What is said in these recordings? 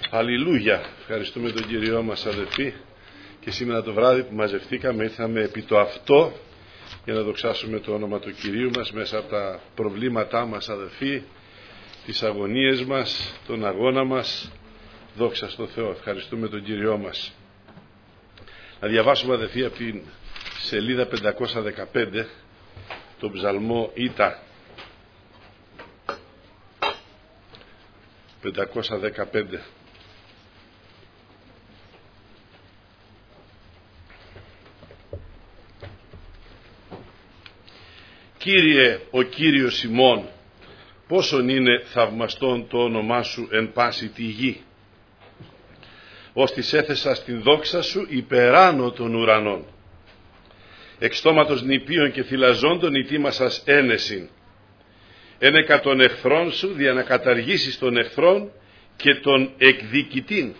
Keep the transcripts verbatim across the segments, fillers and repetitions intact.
Αλληλούια. Ευχαριστούμε τον Κύριό μας, αδελφοί, και σήμερα το βράδυ που μαζευτήκαμε ήρθαμε επί το αυτό για να δοξάσουμε το όνομα του Κυρίου μας μέσα από τα προβλήματά μας, αδελφοί, τις αγωνίες μας, τον αγώνα μας. Δόξα στον Θεό. Ευχαριστούμε τον Κύριό μας. Να διαβάσουμε, αδελφοί, από την σελίδα πεντακόσια δεκαπέντε τον ψαλμό Ήτα. πεντακόσια δεκαπέντε. Κύριε, ο Κύριος ημών, πόσον είναι θαυμαστόν το όνομά σου εν πάση τη γη. Ως της έθεσα στην δόξα σου υπεράνω των ουρανών. Εξ στόματος νηπίων και θυλαζόντων ητήμασας ένεσιν. Ένεκα των εχθρών σου δια να καταργήσεις τον εχθρόν και τον εκδικητήν.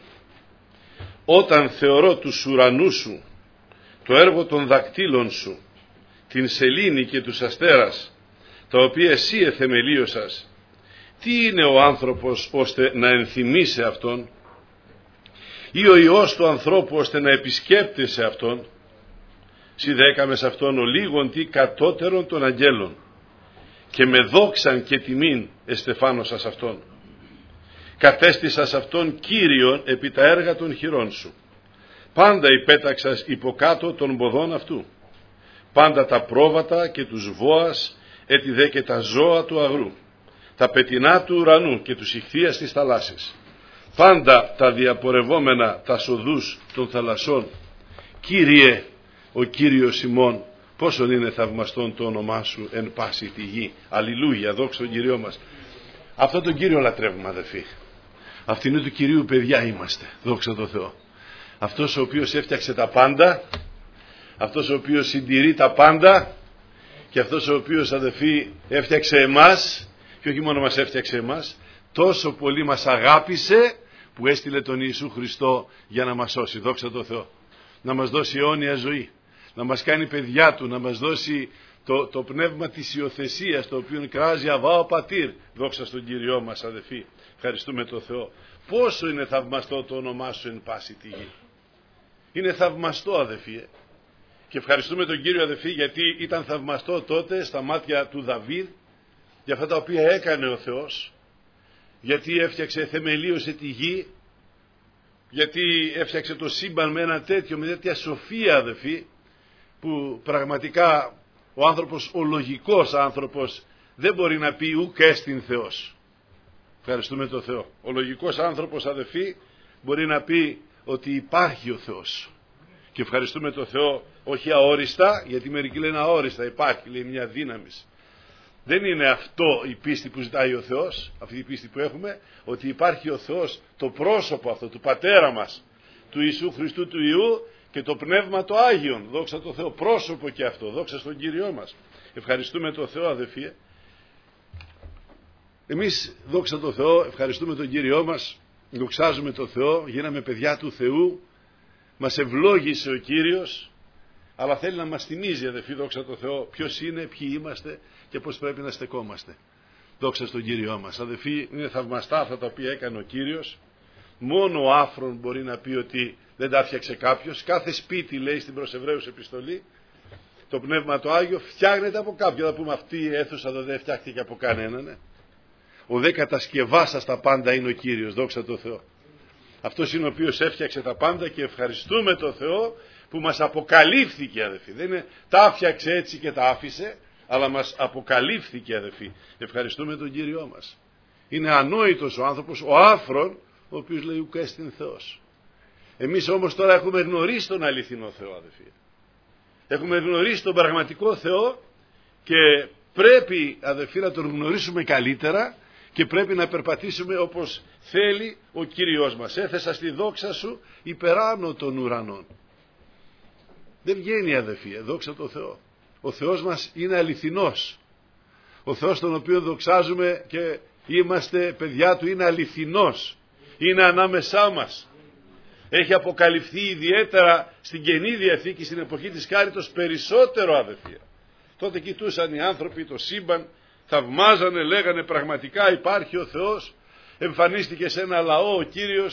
Όταν θεωρώ τους ουρανούς σου, το έργο των δακτύλων σου, την σελήνη και τους αστέρας, τα οποία εσύ εθεμελίωσας, τι είναι ο άνθρωπος ώστε να ενθυμίσει αυτόν, ή ο Υιός του ανθρώπου ώστε να επισκέπτεσαι αυτόν. Σοι δέκαμε σε αυτόν ο λίγον τι κατώτερον των αγγέλων, και με δόξαν και τιμήν εστεφάνωσας αυτόν. Κατέστησας αυτόν Κύριον επί τα έργα των χειρών σου. Πάντα υπέταξας υποκάτω των ποδών αυτού. Πάντα τα πρόβατα και τους βόας, έτι δε και τα ζώα του αγρού, τα πετεινά του ουρανού και τους ηχθείας της θαλάσσης. Πάντα τα διαπορευόμενα τα σοδούς των θαλασσών. Κύριε, ο Κύριος ημών, πόσον είναι θαυμαστόν το όνομά σου εν πάση τη γη. Αλληλούια, δόξα τον Κυριό μας. Αυτό τον Κύριο λατρεύουμε, αδελφοί. Αυτήν είναι του Κυρίου παιδιά είμαστε, δόξα τω Θεώ. Αυτός ο οποίος έφτιαξε τα πάντα, αυτός ο οποίος συντηρεί τα πάντα, και αυτός ο οποίος, αδελφοί, έφτιαξε εμάς, και όχι μόνο μας έφτιαξε εμάς, τόσο πολύ μας αγάπησε που έστειλε τον Ιησού Χριστό για να μας σώσει, δόξα τω Θεώ. Να μας δώσει αιώνια ζωή, να μας κάνει παιδιά του, να μας δώσει το, το πνεύμα της υιοθεσίας, το οποίο κράζει αβάω πατήρ, δόξα στον Κύριό μας, αδελφοί. Ευχαριστούμε τον Θεό. Πόσο είναι θαυμαστό το όνομά σου εν πάση τη γη. Είναι θαυμαστό, αδελφοί. Και ευχαριστούμε τον Κύριο, αδελφοί, γιατί ήταν θαυμαστό τότε στα μάτια του Δαβίδ για αυτά τα οποία έκανε ο Θεός, γιατί έφτιαξε, θεμελίωσε τη γη, γιατί έφτιαξε το σύμπαν με ένα τέτοιο, με τέτοια σοφία, αδελφοί, που πραγματικά ο άνθρωπος, ο λογικός άνθρωπος, δεν μπορεί να πει ουκ έστιν Θεός. Ευχαριστούμε τον Θεό. Ο λογικός άνθρωπος, αδελφοί, μπορεί να πει ότι υπάρχει ο Θεός. Και ευχαριστούμε τον Θεό, όχι αόριστα, γιατί μερικοί λένε αόριστα, υπάρχει, λέει, μια δύναμη. Δεν είναι αυτό η πίστη που ζητάει ο Θεός, αυτή η πίστη που έχουμε, ότι υπάρχει ο Θεός, το πρόσωπο αυτό του Πατέρα μας, του Ιησού Χριστού του Υιού και το Πνεύμα το Άγιον, δόξα τω Θεώ, πρόσωπο και αυτό, δόξα στον Κύριό μας. Ευχαριστούμε τον Θεό, αδελφοί. Εμείς, δόξα τω Θεώ, ευχαριστούμε τον Κύριό μας, δοξάζουμε τον Θεό, γίναμε παιδιά του Θεού, μας ευλόγησε ο Κύριος, αλλά θέλει να μας θυμίζει, αδελφοί, δόξα τω Θεώ, ποιος είναι, ποιοι είμαστε και πώς πρέπει να στεκόμαστε. Δόξα στον Κύριό μας. Αδελφοί, είναι θαυμαστά αυτά τα οποία έκανε ο Κύριος. Μόνο ο άφρον μπορεί να πει ότι δεν τα φτιάξε κάποιος. Κάθε σπίτι, λέει στην προς Εβραίους επιστολή, το Πνεύμα το Άγιο φτιάχνεται από κάποιον. Θα πούμε, αυτή η αίθουσα δεν φτιάχτηκε από κανέναν. Ναι. Ο δε κατασκευάσας τα πάντα είναι ο Κύριος, δόξα τω Θεώ. Αυτός είναι ο οποίος έφτιαξε τα πάντα και ευχαριστούμε τον Θεό που μας αποκαλύφθηκε, αδελφοί. Δεν είναι τα άφτιαξε έτσι και τα άφησε, αλλά μας αποκαλύφθηκε, αδελφοί. Ευχαριστούμε τον Κύριό μας. Είναι ανόητος ο άνθρωπος, ο άφρον, ο οποίος λέει ουκ έστιν Θεός. Εμείς όμως τώρα έχουμε γνωρίσει τον αληθινό Θεό, αδελφοί. Έχουμε γνωρίσει τον πραγματικό Θεό και πρέπει, αδελφοί, να τον γνωρίσουμε καλύτερα και πρέπει να περπατήσουμε όπως θέλει ο Κύριος μας. Έθεσα στη δόξα σου υπεράνω των ουρανών. Δεν βγαίνει, αδελφοί, δόξα τω Θεώ. Ο Θεός μας είναι αληθινός. Ο Θεός τον οποίο δοξάζουμε και είμαστε παιδιά του είναι αληθινός. Είναι ανάμεσά μας. Έχει αποκαλυφθεί ιδιαίτερα στην Καινή Διαθήκη, στην εποχή της Χάριτος, περισσότερο, αδελφοί. Τότε κοιτούσαν οι άνθρωποι το σύμπαν, θαυμάζανε, λέγανε πραγματικά υπάρχει ο Θεός. Εμφανίστηκε σε ένα λαό ο Κύριος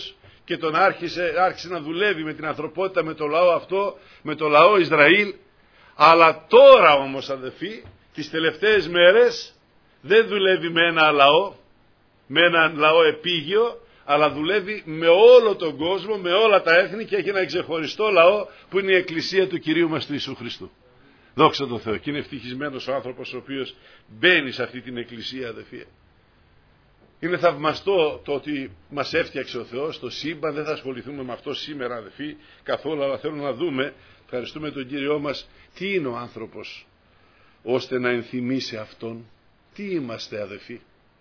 και τον άρχισε, άρχισε να δουλεύει με την ανθρωπότητα, με το λαό αυτό, με το λαό Ισραήλ. Αλλά τώρα όμως, αδελφοί, τις τελευταίες μέρες δεν δουλεύει με ένα λαό, με ένα λαό επίγειο, αλλά δουλεύει με όλο τον κόσμο, με όλα τα έθνη, και έχει ένα ξεχωριστό λαό που είναι η Εκκλησία του Κυρίου μας του Ιησού Χριστού. Δόξα τω Θεώ. Και είναι ευτυχισμένος ο άνθρωπος ο οποίος μπαίνει σε αυτή την Εκκλησία, αδελφοί. Είναι θαυμαστό το ότι μας έφτιαξε ο Θεός το σύμπαν. Δεν θα ασχοληθούμε με αυτό σήμερα, αδελφοί, καθόλου, αλλά θέλω να δούμε, ευχαριστούμε τον Κύριό μας, τι είναι ο άνθρωπος ώστε να ενθυμίσει αυτόν. Τι είμαστε, αδελφοί?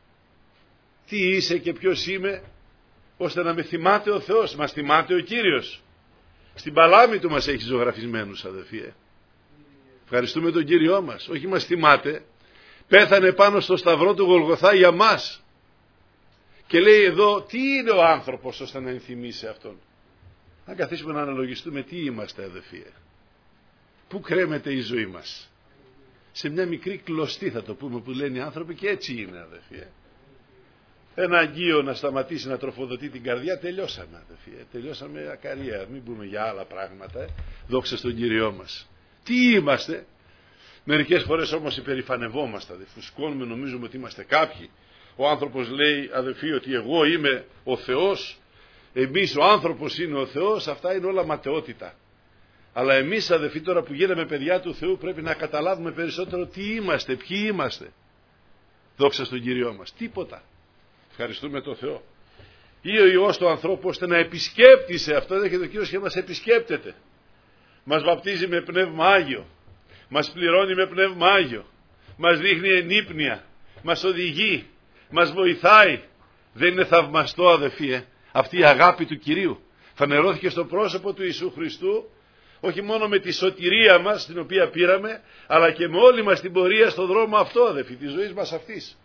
Τι είσαι και ποιος είμαι, ώστε να με θυμάται ο Θεός? Μας θυμάται ο Κύριος. Στην παλάμη του μας έχει ζωγραφισμένους, αδελφοί. Ευχαριστούμε τον Κύριό μας. Όχι μας θυμάται. Πέθανε πάνω στο σταυρό του Γολγοθά για μας. Και λέει εδώ, τι είναι ο άνθρωπος ώστε να ενθυμίσει αυτόν? Αν καθίσουμε να αναλογιστούμε τι είμαστε, αδελφοί. Πού κρέμεται η ζωή μας? Σε μια μικρή κλωστή, θα το πούμε, που λένε οι άνθρωποι, και έτσι είναι, αδελφοί. Ένα αγγείο να σταματήσει να τροφοδοτεί την καρδιά, τελειώσαμε, αδελφοί. Τελειώσαμε ακαρία. Μην πούμε για άλλα πράγματα. Δόξα στον Κύριό μας. Τι είμαστε? Μερικές φορές όμως υπερηφανευόμαστε, αδελφοί. Φουσκώνουμε, νομίζουμε ότι είμαστε κάποιοι. Ο άνθρωπος λέει, αδελφοί, ότι εγώ είμαι ο Θεός, εμείς ο άνθρωπος είναι ο Θεός. Αυτά είναι όλα ματαιότητα. Αλλά εμείς, αδελφοί, τώρα που γίναμε παιδιά του Θεού, πρέπει να καταλάβουμε περισσότερο τι είμαστε, ποιοι είμαστε. Δόξα στον Κύριό μας. Τίποτα. Ευχαριστούμε τον Θεό. Ή ο Υιός του ανθρώπου ώστε να επισκέπτησε. Αυτό έρχεται ο Κύριος και μας επισκέπτεται. Μας βαπτίζει με Πνεύμα Άγιο. Μας πληρώνει με Πνεύμα Άγιο. Μας δείχνει ενύπνοια. Μας οδηγεί. Μας βοηθάει. Δεν είναι θαυμαστό, αδελφοί, ε? Αυτή η αγάπη του Κυρίου φανερώθηκε στο πρόσωπο του Ιησού Χριστού, όχι μόνο με τη σωτηρία μας την οποία πήραμε, αλλά και με όλη μας την πορεία στον δρόμο αυτό, αδελφοί, της ζωής μας αυτής.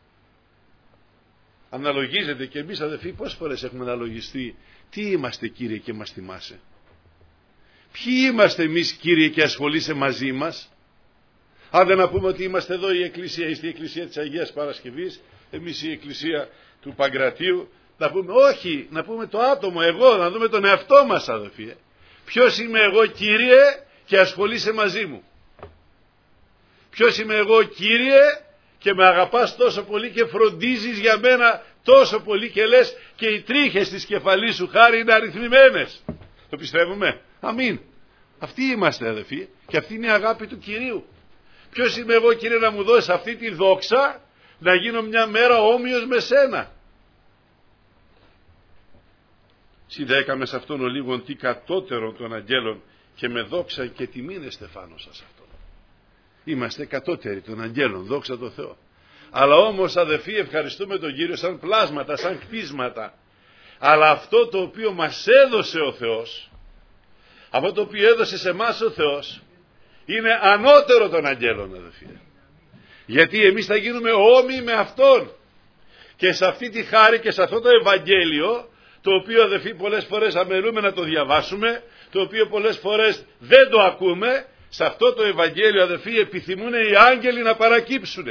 Αναλογίζετε και εμείς, αδελφοί, πόσες φορές έχουμε αναλογιστεί τι είμαστε, Κύριε, και μας θυμάσαι? Ποιοι είμαστε εμείς, Κύριε, και ασχολείσαι μαζί μας? Αν δεν να πούμε ότι είμαστε εδώ η Εκκλησία, είστε η Εκκλησία της Αγίας Παρασκευής, εμείς η Εκκλησία του Παγκρατίου, να πούμε όχι, να πούμε το άτομο, εγώ, να δούμε τον εαυτό μας, αδελφοί. Ποιος είμαι εγώ, Κύριε, και ασχολείσαι μαζί μου? Ποιος είμαι εγώ, Κύριε, και με αγαπάς τόσο πολύ και φροντίζεις για μένα τόσο πολύ και λες και οι τρίχες της κεφαλής σου, χάρη, είναι αριθμημένες? Το πιστεύουμε? Αμήν. Αυτοί είμαστε, αδελφοί, και αυτή είναι η αγάπη του Κυρίου. Ποιος είμαι εγώ, Κύριε, να μου δώσεις αυτή τη δόξα, να γίνω μια μέρα όμοιος με σένα? Συνδέκαμε σε αυτόν ο λίγον τι κατώτερον των αγγέλων, και με δόξα και τιμήν στεφάνωσα σε αυτόν. Είμαστε κατώτεροι των αγγέλων, δόξα τω Θεώ. Αλλά όμως, αδελφοί, ευχαριστούμε τον Κύριο σαν πλάσματα, σαν κτίσματα. Αλλά αυτό το οποίο μας έδωσε ο Θεός, αυτό το οποίο έδωσε σε εμάς ο Θεός, είναι ανώτερο των αγγέλων, αδελφοί. Γιατί εμείς θα γίνουμε όμοιοι με Αυτόν. Και σε αυτή τη χάρη και σε αυτό το Ευαγγέλιο, το οποίο, αδελφοί, πολλές φορές αμελούμε να το διαβάσουμε, το οποίο πολλές φορές δεν το ακούμε, σε αυτό το Ευαγγέλιο, αδελφοί, επιθυμούν οι άγγελοι να παρακύψουν.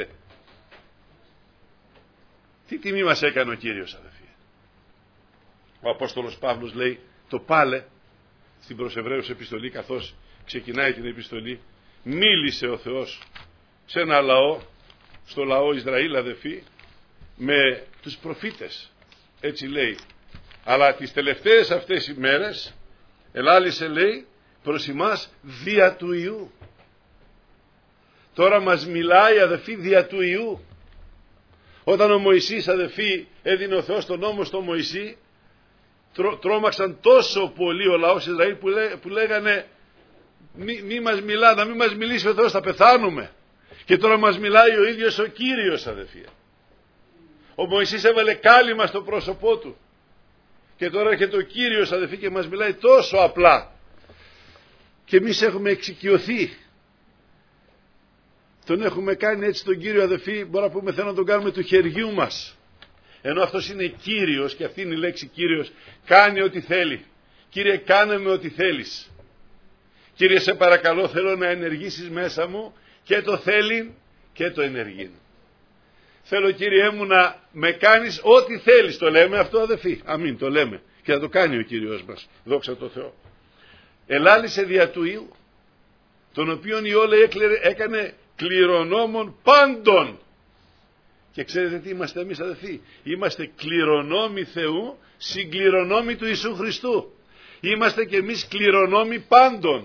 Τι τιμή μας έκανε ο Κύριος, αδελφοί. Ο Απόστολος Παύλος λέει το πάλε στην προς Εβραίους επιστολή, καθώς ξεκινάει την επιστολή, μίλησε ο Θεός σε ένα λαό, στο λαό Ισραήλ, αδελφοί, με τους προφήτες. Έτσι λέει. Αλλά τις τελευταίες αυτές οι μέρες ελάλησε, λέει, προς εμάς δια του Υιού. Τώρα μας μιλάει, αδελφοί, δια του Υιού. Όταν ο Μωυσής, αδελφοί, έδινε ο Θεός τον νόμο στο Μωυσή, τρό, τρόμαξαν τόσο πολύ ο λαός Ισραήλ που, λέ, που λέγανε μη, μη μας μιλά, να μην μας μιλήσει ο Θεός, θα πεθάνουμε. Και τώρα μας μιλάει ο ίδιος ο Κύριος, αδελφοί. Ο Μωυσής έβαλε κάλυμα στο πρόσωπό του. Και τώρα έρχεται ο Κύριος, αδελφοί, και μας μιλάει τόσο απλά. Και εμείς έχουμε εξοικειωθεί. Τον έχουμε κάνει έτσι τον Κύριο, αδελφοί, μπορούμε να πούμε, θέλω να τον κάνουμε του χεριού μας. Ενώ αυτός είναι Κύριος, και αυτή είναι η λέξη Κύριος, κάνει ό,τι θέλει. Κύριε, κάνε με ό,τι θέλεις. Κύριε, σε παρακαλώ, θέλω να ενεργήσεις μέσα μου και το θέλει και το ενεργεί. Θέλω, Κύριέ μου, να με κάνεις ό,τι θέλεις. Το λέμε αυτό, αδελφοί? Αμήν, το λέμε. Και Και θα το κάνει ο Κύριος μας, δόξα τω Θεώ. Ελάλησε δια του Υιού, τον οποίον Υιό λέει έκανε κληρονόμων πάντων. Και ξέρετε τι είμαστε εμείς αδελφοί? Είμαστε κληρονόμοι Θεού, συγκληρονόμοι του Ιησού Χριστού. Είμαστε και εμείς κληρονόμοι πάντων.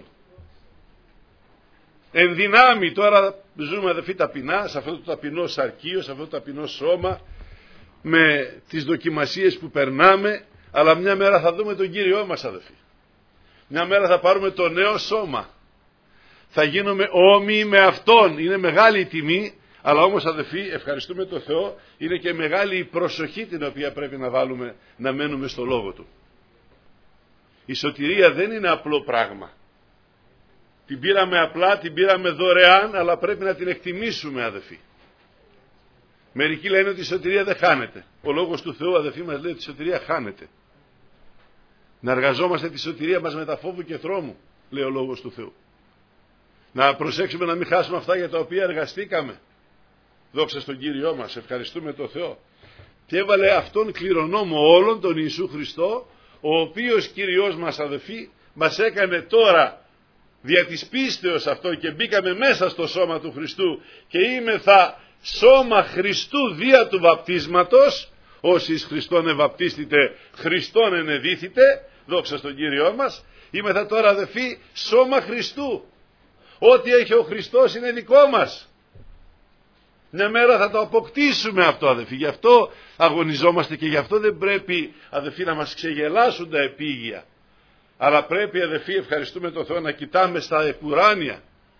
Εν δυνάμει, τώρα ζούμε αδελφοί ταπεινά, σε αυτό το ταπεινό σαρκείο, σε αυτό το ταπεινό σώμα, με τις δοκιμασίες που περνάμε, αλλά μια μέρα θα δούμε τον Κύριό μας αδελφοί. Μια μέρα θα πάρουμε το νέο σώμα. Θα γίνουμε όμοιοι με Αυτόν. Είναι μεγάλη η τιμή, αλλά όμως αδελφοί, ευχαριστούμε τον Θεό, είναι και μεγάλη η προσοχή την οποία πρέπει να βάλουμε να μένουμε στο Λόγο Του. Η σωτηρία δεν είναι απλό πράγμα. Την πήραμε απλά, την πήραμε δωρεάν, αλλά πρέπει να την εκτιμήσουμε αδελφοί. Μερικοί λένε ότι η σωτηρία δεν χάνεται. Ο Λόγος του Θεού αδελφοί μας λέει ότι η σωτηρία χάνεται. Να εργαζόμαστε τη σωτηρία μας με τα φόβου και τρόμου, λέει ο Λόγος του Θεού. Να προσέξουμε να μην χάσουμε αυτά για τα οποία εργαστήκαμε. Δόξα στον Κύριό μας, ευχαριστούμε τον Θεό. Και έβαλε αυτόν κληρονόμο όλων, τον Ιησού Χριστό, ο οποίος Κύριος μας αδελφοί μας έκανε τώρα δια της πίστεως αυτό και μπήκαμε μέσα στο σώμα του Χριστού και είμεθα σώμα Χριστού δια του βαπτίσματος. Όσοι εις Χριστόν ευαπτίστητε, Χριστόν ενεδίθητε, δόξα στον Κύριό μας. Είμεθα τώρα αδελφοί σώμα Χριστού. Ό,τι έχει ο Χριστός είναι δικό μας. Μια μέρα θα το αποκτήσουμε αυτό αδελφοί. Γι' αυτό αγωνιζόμαστε και γι' αυτό δεν πρέπει αδελφοί να μας ξεγελάσουν τα επίγεια. Αλλά πρέπει αδελφοί, ευχαριστούμε τον Θεό, να κοιτάμε στα επουράνια.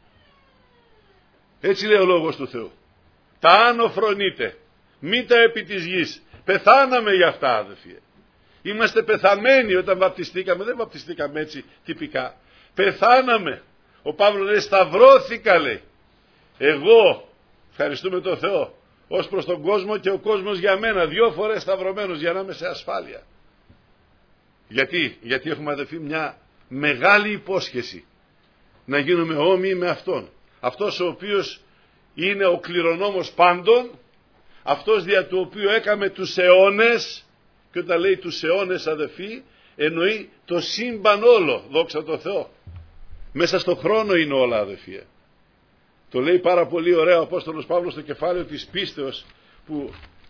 Έτσι λέει ο Λόγος του Θεού. Τα άνω φρονείτε, μη τα επί της γης. Πεθάναμε για αυτά αδελφοί. Είμαστε πεθαμένοι όταν βαπτιστήκαμε. Δεν βαπτιστήκαμε έτσι τυπικά. Πεθάναμε. Ο Παύλος λέει σταυρώθηκα λέει. Εγώ, ευχαριστούμε τον Θεό, ως προς τον κόσμο και ο κόσμος για μένα. Δυο φορές σταυρωμένος για να είμαι σε ασφάλεια. Γιατί, γιατί έχουμε αδελφοί μια μεγάλη υπόσχεση. Να γίνουμε όμοιοι με Αυτόν. Αυτός ο οποίος είναι ο κληρονόμος πάντων. Αυτός δια του οποίου έκαμε τους αιώνες. Και όταν λέει τους αιώνες αδελφοί, εννοεί το σύμπαν όλο, δόξα τω Θεώ. Μέσα στο χρόνο είναι όλα αδελφοί. Το λέει πάρα πολύ ωραία ο Απόστολος Παύλος στο κεφάλαιο της πίστεως, που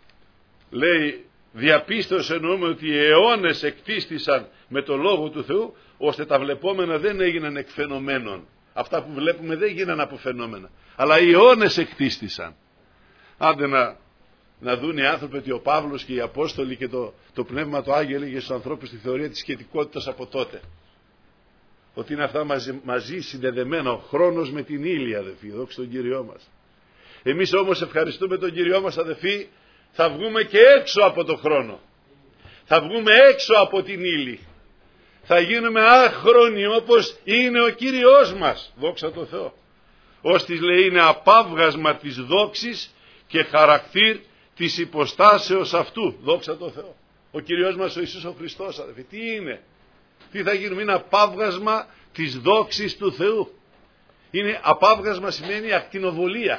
λέει διαπίστεως εννοούμε ότι οι αιώνες εκτίστησαν με το Λόγο του Θεού, ώστε τα βλεπόμενα δεν έγιναν εκ φαινομένων. Αυτά που βλέπουμε δεν γίναν από φαινόμενα, αλλά οι αιώνες εκτίστησαν. Άντε να, να δουν οι άνθρωποι ότι ο Παύλος και οι Απόστολοι και το, το Πνεύμα το Άγιο έλεγε στους ανθρώπους τη θεωρία της σχετικότητας από τότε. Ότι είναι αυτά μαζί, μαζί συνδεδεμένα, ο χρόνος με την ύλη αδελφοί, δόξα τον Κύριό μας. Εμείς όμως ευχαριστούμε τον Κύριό μας αδελφοί, θα βγούμε και έξω από το χρόνο. Θα βγούμε έξω από την ύλη. Θα γίνουμε άχρονοι όπως είναι ο Κύριος μας, δόξα τω Θεώ. Ώστις λέει είναι απάβγασμα της δόξης και χαρακτήρ της υποστάσεως αυτού, δόξα τω Θεώ. Ο Κύριος μας ο Ιησούς ο Χριστός αδελφοί, τι είναι? Τι θα γίνουμε? Είναι απάβγασμα της δόξης του Θεού. Είναι απάβγασμα, σημαίνει ακτινοβολία.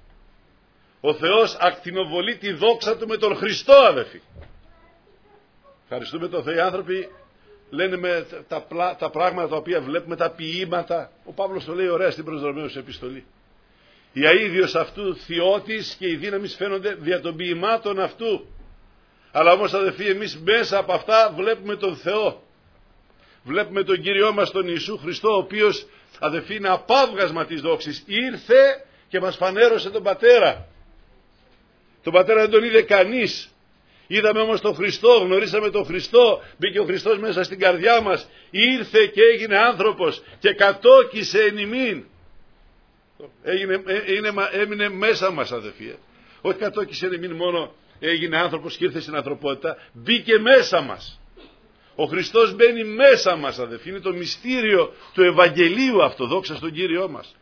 Ο Θεός ακτινοβολεί τη δόξα Του με τον Χριστό αδελφοί. Ευχαριστούμε τον Θεό. Οι άνθρωποι λένε με τα, τα πράγματα τα οποία βλέπουμε, τα ποίηματα. Ο Παύλος το λέει ωραία στην προς Ρωμαίους επιστολή. Η αΐδιος αυτού θειώτης και οι δύναμεις φαίνονται δια των ποιημάτων αυτού. Αλλά όμως αδελφοί εμείς μέσα από αυτά βλέπουμε τον Θεό. Βλέπουμε τον Κύριό μας τον Ιησού Χριστό, ο οποίος αδελφοί είναι απάβγασμα της δόξης. Ήρθε και μας φανέρωσε τον Πατέρα. Τον Πατέρα δεν τον είδε κανείς. Είδαμε όμως τον Χριστό, γνωρίσαμε τον Χριστό, μπήκε ο Χριστός μέσα στην καρδιά μας. Ήρθε και έγινε άνθρωπος και κατόκισε εν ημίν. Έγινε, είναι, έμεινε μέσα μας αδελφοί. Όχι κατόκισε εν ημίν μόνο έγινε άνθρωπος και ήρθε στην ανθρωπότητα, μπήκε μέσα μας. Ο Χριστός μπαίνει μέσα μας αδελφοί. Είναι το μυστήριο του Ευαγγελίου αυτό, δόξα στον Κύριό μας.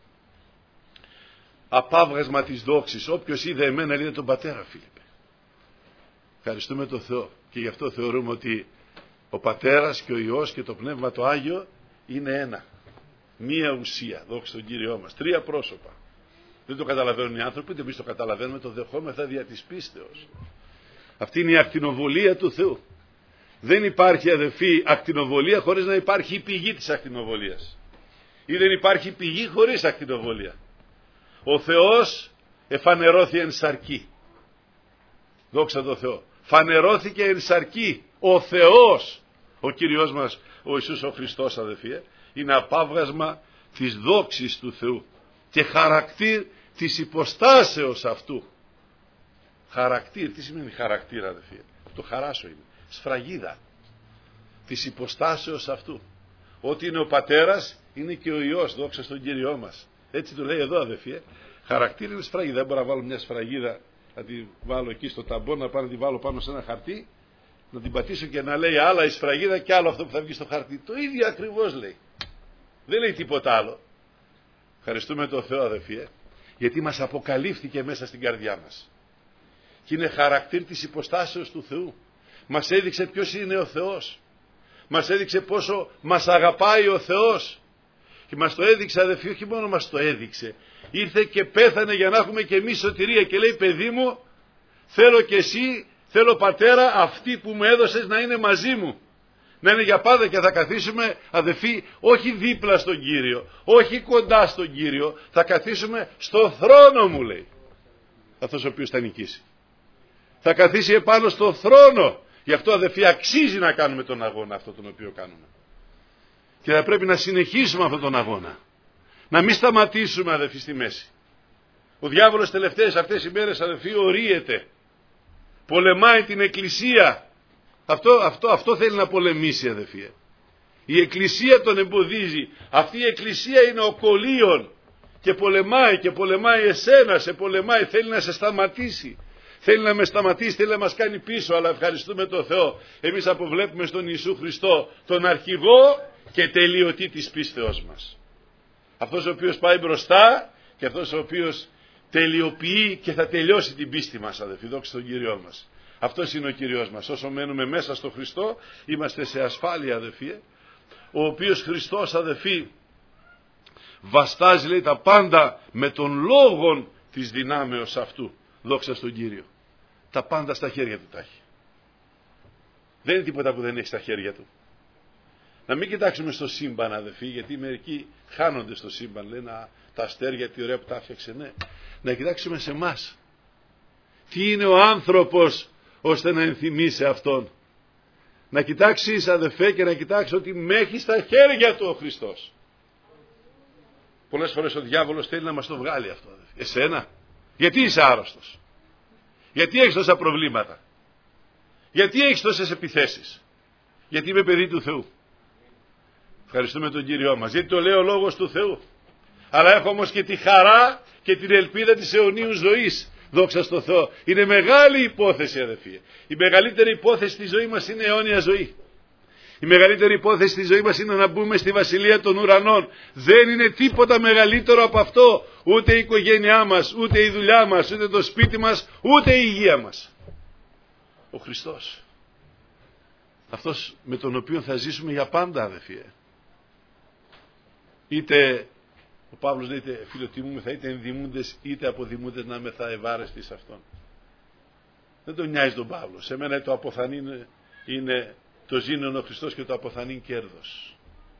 Απάβγασμα της δόξης. Όποιος είδε εμένα είδε τον Πατέρα, Φίλιππε. Ευχαριστούμε τον Θεό. Και γι' αυτό θεωρούμε ότι ο Πατέρας και ο Υιός και το Πνεύμα το Άγιο είναι ένα. Μία ουσία, δόξα στον Κύριό μας. Τρία πρόσωπα. Δεν το καταλαβαίνουν οι άνθρωποι, ούτε εμείς το καταλαβαίνουμε, το δεχόμεθα δια της πίστεως. Αυτή είναι η ακτινοβολία του Θεού. Δεν υπάρχει, αδελφοί, ακτινοβολία χωρίς να υπάρχει η πηγή της ακτινοβολίας. Ή δεν υπάρχει πηγή χωρίς ακτινοβολία. Ο Θεός εφανερώθη εν σαρκή. Δόξα τω Θεώ. Φανερώθηκε εν σαρκή. Ο Θεός, ο Κύριος μας, ο Ιησούς ο Χριστός, αδελφοί, είναι απάβγασμα της δόξης του Θεού και χαρακτήρ της υποστάσεως αυτού. Χαρακτήρ, τι σημαίνει χαρακτήρα, αδελφοί? Το χαράσω είναι. Σφραγίδα της υποστάσεως αυτού. Ό,τι είναι ο Πατέρας είναι και ο Υιός, δόξα στον Κύριό μας. Έτσι το λέει εδώ, αδελφοί. Χαρακτήρ είναι σφραγίδα. Δεν μπορώ να βάλω μια σφραγίδα, να τη βάλω εκεί στο ταμπό, να πάω να τη βάλω πάνω σε ένα χαρτί, να την πατήσω και να λέει άλλα η σφραγίδα και άλλο αυτό που θα βγει στο χαρτί. Το ίδιο ακριβώς λέει. Δεν λέει τίποτα άλλο. Ευχαριστούμε τον Θεό, αδελφοί, γιατί μας αποκαλύφθηκε μέσα στην καρδιά μας. Και είναι χαρακτήρ της υποστάσεως του Θεού. Μας έδειξε ποιος είναι ο Θεός. Μας έδειξε πόσο μας αγαπάει ο Θεός. Και μας το έδειξε, αδελφοί, όχι μόνο μας το έδειξε. Ήρθε και πέθανε για να έχουμε και εμείς σωτηρία. Και λέει, παιδί μου, θέλω και εσύ, θέλω Πατέρα, αυτοί που μου έδωσες να είναι μαζί μου. Να είναι για πάντα και θα καθίσουμε, αδελφοί, όχι δίπλα στον Κύριο, όχι κοντά στον Κύριο. Θα καθίσουμε στο θρόνο μου, λέει. Αυτός ο οποίος θα νικήσει. Θα καθίσει επάνω στο θρόνο. Γι' αυτό, αδελφοί, αξίζει να κάνουμε τον αγώνα αυτό τον οποίο κάνουμε. Και θα πρέπει να συνεχίσουμε αυτόν τον αγώνα. Να μην σταματήσουμε, αδελφοί, στη μέση. Ο διάβολος τελευταίες αυτές οι μέρες, αδελφοί, ορίεται. Πολεμάει την Εκκλησία. Αυτό, αυτό, αυτό θέλει να πολεμήσει, αδελφοί. Η Εκκλησία τον εμποδίζει. Αυτή η Εκκλησία είναι ο κολλίον. Και πολεμάει και πολεμάει εσένα, σε πολεμάει, θέλει να σε σταματήσει. Θέλει να με σταματήσει, θέλει να μας κάνει πίσω, αλλά ευχαριστούμε τον Θεό. Εμείς αποβλέπουμε στον Ιησού Χριστό τον αρχηγό και τελειωτή της πίστεως μας. Αυτός ο οποίος πάει μπροστά και αυτός ο οποίος τελειοποιεί και θα τελειώσει την πίστη μας, αδελφοί, δόξα στον Κύριό μας. Αυτός είναι ο Κύριος μας. Όσο μένουμε μέσα στο Χριστό, είμαστε σε ασφάλεια, αδελφοί. Ο οποίος Χριστός, αδελφοί, βαστάζει, λέει, τα πάντα με τον λόγον της δυνάμεως αυτού. Δόξα στον Κύριο. Τα πάντα στα χέρια του τα έχει. Δεν είναι τίποτα που δεν έχει στα χέρια του. Να μην κοιτάξουμε στο σύμπαν, αδελφοί, γιατί μερικοί χάνονται στο σύμπαν. Λένε, α, τα αστέρια τι ωραία που τα έφτιαξε. Ναι. Να κοιτάξουμε σε εμάς. Τι είναι ο άνθρωπος ώστε να ενθυμίσει αυτόν. Να κοιτάξεις, αδελφέ, και να κοιτάξεις ότι με έχει στα χέρια του ο Χριστός. Πολλές φορές ο διάβολος θέλει να μας το βγάλει αυτό, αδελφέ. Εσένα. Γιατί είσαι άρρωστος? Γιατί έχεις τόσα προβλήματα? Γιατί έχεις τόσες επιθέσεις? Γιατί είμαι παιδί του Θεού. Ευχαριστούμε τον Κύριό μας. Γιατί το λέει ο λόγος του Θεού. Αλλά έχω όμως και τη χαρά και την ελπίδα της αιωνίου ζωής. Δόξα στο Θεό. Είναι μεγάλη υπόθεση, αδελφοί. Η μεγαλύτερη υπόθεση στη ζωή μας είναι αιώνια ζωή. Η μεγαλύτερη υπόθεση στη ζωή μας είναι να μπούμε στη βασιλεία των ουρανών. Δεν είναι τίποτα μεγαλύτερο από αυτό. Ούτε η οικογένειά μας, ούτε η δουλειά μας, ούτε το σπίτι μας, ούτε η υγεία μας. Ο Χριστός. Αυτός με τον οποίο θα ζήσουμε για πάντα, αδελφοί. Είτε, ο Παύλος λέει, είτε φιλοτιμούμεθα, είτε ενδημούντες, είτε αποδημούντες, να μεθα ευάρεστοι σε αυτόν. Δεν τον νοιάζει τον Παύλο. Σε μένα το αποθανήν είναι, είναι το ζήνον ο Χριστός και το αποθανήν κέρδος.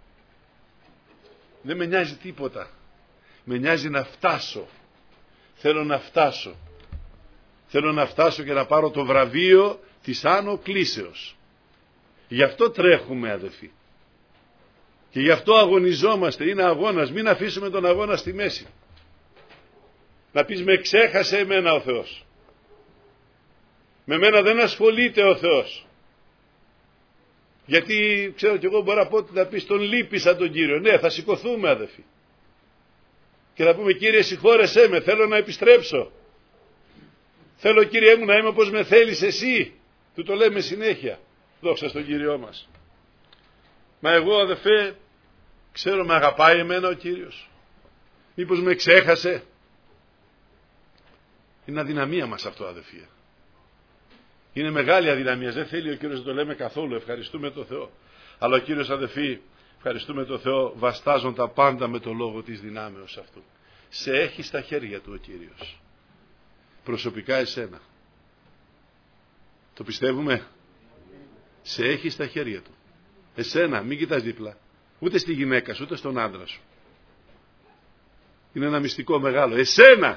Δεν με νοιάζει τίποτα. Με νοιάζει να φτάσω. Θέλω να φτάσω. Θέλω να φτάσω και να πάρω το βραβείο της άνω κλίσεως. Γι' αυτό τρέχουμε, αδελφοί. Και γι' αυτό αγωνιζόμαστε. Είναι αγώνας. Μην αφήσουμε τον αγώνα στη μέση. Να πεις, με ξέχασε εμένα ο Θεός. Με μένα δεν ασχολείται ο Θεός. Γιατί ξέρω κι εγώ μπορώ να πω ότι θα πεις, τον λύπησα τον Κύριο. Ναι, θα σηκωθούμε, αδελφοί. Και θα πούμε, Κύριε, συγχώρεσέ με, θέλω να επιστρέψω. Θέλω, Κύριε μου, να είμαι όπως με θέλεις εσύ. Του το λέμε συνέχεια. Δόξα στον Κύριό μας. Μα εγώ, αδελφέ, ξέρω με αγαπάει εμένα ο Κύριος. Μήπως με ξέχασε? Είναι αδυναμία μας αυτό, αδελφοί. Είναι μεγάλη αδυναμία. Δεν θέλει ο Κύριος να το λέμε καθόλου. Ευχαριστούμε τον Θεό. Αλλά ο Κύριος, αδελφοί, ευχαριστούμε τον Θεό, βαστάζουν τα πάντα με το λόγο της δυνάμεως αυτού. Σε έχει στα χέρια του ο Κύριος. Προσωπικά εσένα. Το πιστεύουμε? σε έχει στα χέρια του. Εσένα, μην κοιτάς δίπλα. Ούτε στη γυναίκα σου, ούτε στον άντρα σου. Είναι ένα μυστικό μεγάλο. Εσένα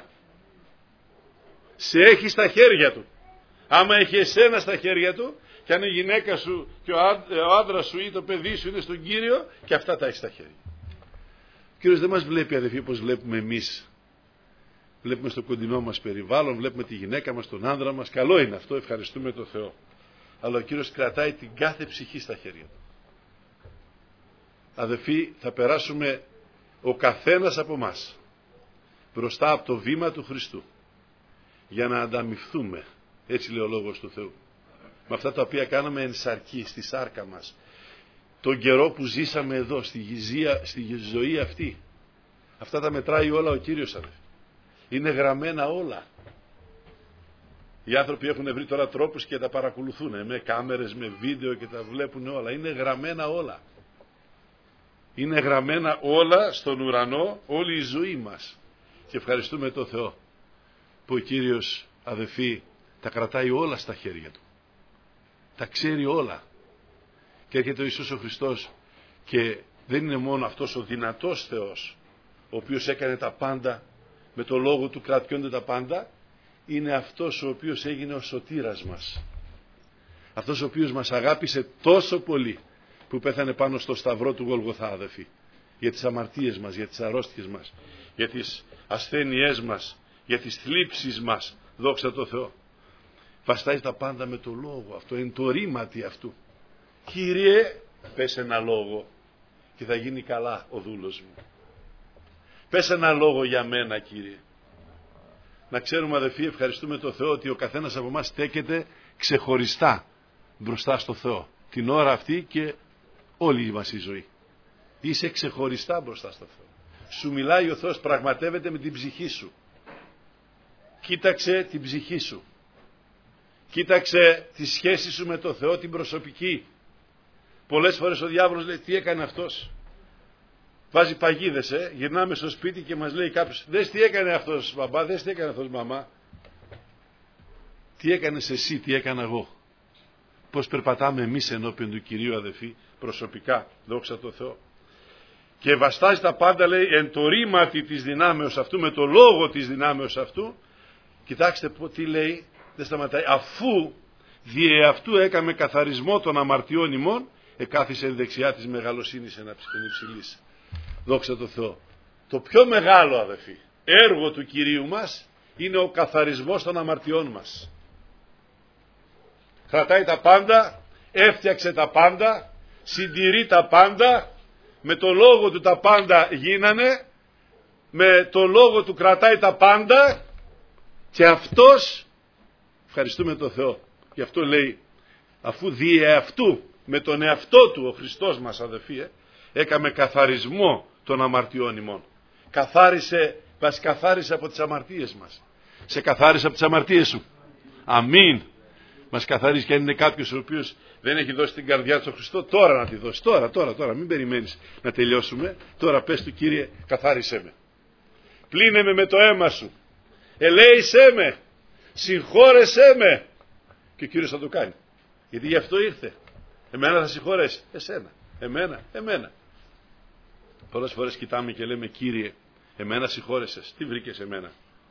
σε έχει στα χέρια του. Άμα έχει εσένα στα χέρια του, και αν η γυναίκα σου και ο άντρας σου ή το παιδί σου είναι στον Κύριο, και αυτά τα έχει στα χέρια. Ο Κύριος δεν μας βλέπει, αδελφοί, όπως βλέπουμε εμείς. Βλέπουμε στο κοντινό μας περιβάλλον, βλέπουμε τη γυναίκα μας, τον άντρα μας. Καλό είναι αυτό, ευχαριστούμε τον Θεό. Αλλά ο Κύριος κρατάει την κάθε ψυχή στα χέρια του. Αδελφοί, θα περάσουμε ο καθένας από μας μπροστά από το βήμα του Χριστού για να ανταμυφθούμε, έτσι λέει ο Λόγος του Θεού, με αυτά τα οποία κάναμε εν σαρκή, στη σάρκα μας, τον καιρό που ζήσαμε εδώ, στη, γυζία, στη ζωή αυτή. Αυτά τα μετράει όλα ο Κύριος, αδελφοί. Είναι γραμμένα όλα. Οι άνθρωποι έχουν βρει τώρα τρόπους και τα παρακολουθούν με κάμερες, με βίντεο και τα βλέπουν όλα. Είναι γραμμένα όλα. Είναι γραμμένα όλα στον ουρανό, όλη η ζωή μας. Και ευχαριστούμε τον Θεό που ο Κύριος, αδελφοί, τα κρατάει όλα στα χέρια του. Τα ξέρει όλα. Και έρχεται ο Ιησούς ο Χριστός και δεν είναι μόνο αυτός ο δυνατός Θεός, ο οποίος έκανε τα πάντα, με το λόγο του κρατιόνται τα πάντα, είναι αυτός ο οποίος έγινε ο σωτήρας μας. Αυτός ο οποίος μας αγάπησε τόσο πολύ που πέθανε πάνω στο σταυρό του Γολγοθά, αδελφοί, για τις αμαρτίες μας, για τις αρρώστιες μας, για τις ασθένειές μας, για τις θλίψεις μας, δόξα τω Θεώ. Βαστάει τα πάντα με το λόγο, αυτό είναι το ρήματι αυτού. Κύριε, πες ένα λόγο και θα γίνει καλά ο δούλος μου. Πες ένα λόγο για μένα, Κύριε. Να ξέρουμε, αδελφοί, ευχαριστούμε τον Θεό ότι ο καθένας από εμάς στέκεται ξεχωριστά μπροστά στο Θεό την ώρα αυτή και όλη μας η ζωή. Είσαι ξεχωριστά μπροστά στο Θεό. Σου μιλάει ο Θεός, πραγματεύεται με την ψυχή σου. Κοίταξε την ψυχή σου. Κοίταξε τη σχέση σου με τον Θεό, την προσωπική. Πολλές φορές ο διάβολος λέει, τι έκανε αυτός. Βάζει παγίδες, ε. Γυρνάμε στο σπίτι και μας λέει κάποιος, δες τι έκανε αυτός μπαμπά, δες τι έκανε αυτός μαμά. Τι έκανες εσύ, τι έκανα εγώ. Πώς περπατάμε εμείς ενώπιον του Κυρίου, αδελφοί, προσωπικά, δόξα τω Θεώ. Και βαστάζει τα πάντα, λέει, εν το ρήματι της δυνάμεως αυτού, με το λόγο της δυνάμεως αυτού. Κοιτάξτε τι λέει, δεν σταματάει. Αφού διε αυτού έκαμε καθαρισμό των αμαρτιών ημών, εκάθισε δεξιά της μεγαλοσύνης εναψυχήν υψηλής. Δόξα τω Θεώ. Το πιο μεγάλο, αδελφοί, έργο του Κυρίου μας είναι ο καθαρισμός των αμαρτιών μας. Κρατάει τα πάντα, έφτιαξε τα πάντα, συντηρεί τα πάντα, με το λόγο του τα πάντα γίνανε, με το λόγο του κρατάει τα πάντα και αυτός, ευχαριστούμε τον Θεό, γι' αυτό λέει, αφού διε αυτού, με τον εαυτό του ο Χριστός μας, αδελφοί, έκαμε καθαρισμό των αμαρτιών ημών. Καθάρισε, μας καθάρισε από τις αμαρτίες μας. Σε καθάρισε από τις αμαρτίες σου. Αμήν. Μας καθαρίζει, και αν είναι κάποιος ο οποίος δεν έχει δώσει την καρδιά του στον Χριστό, τώρα να τη δώσει. Τώρα, τώρα, τώρα. Μην περιμένεις να τελειώσουμε. Τώρα πες του, Κύριε, καθάρισέ με. Πλύνε με με το αίμα σου. Ελέησέ με. Συγχώρεσέ με. Και ο Κύριος θα το κάνει. Γιατί γι' αυτό ήρθε. Εμένα θα συγχωρέσει. Εσένα. Εμένα. Εμένα. Πολλές φορές κοιτάμε και λέμε, Κύριε, εμένα συγχώρεσες. Τι βρήκες εμένα.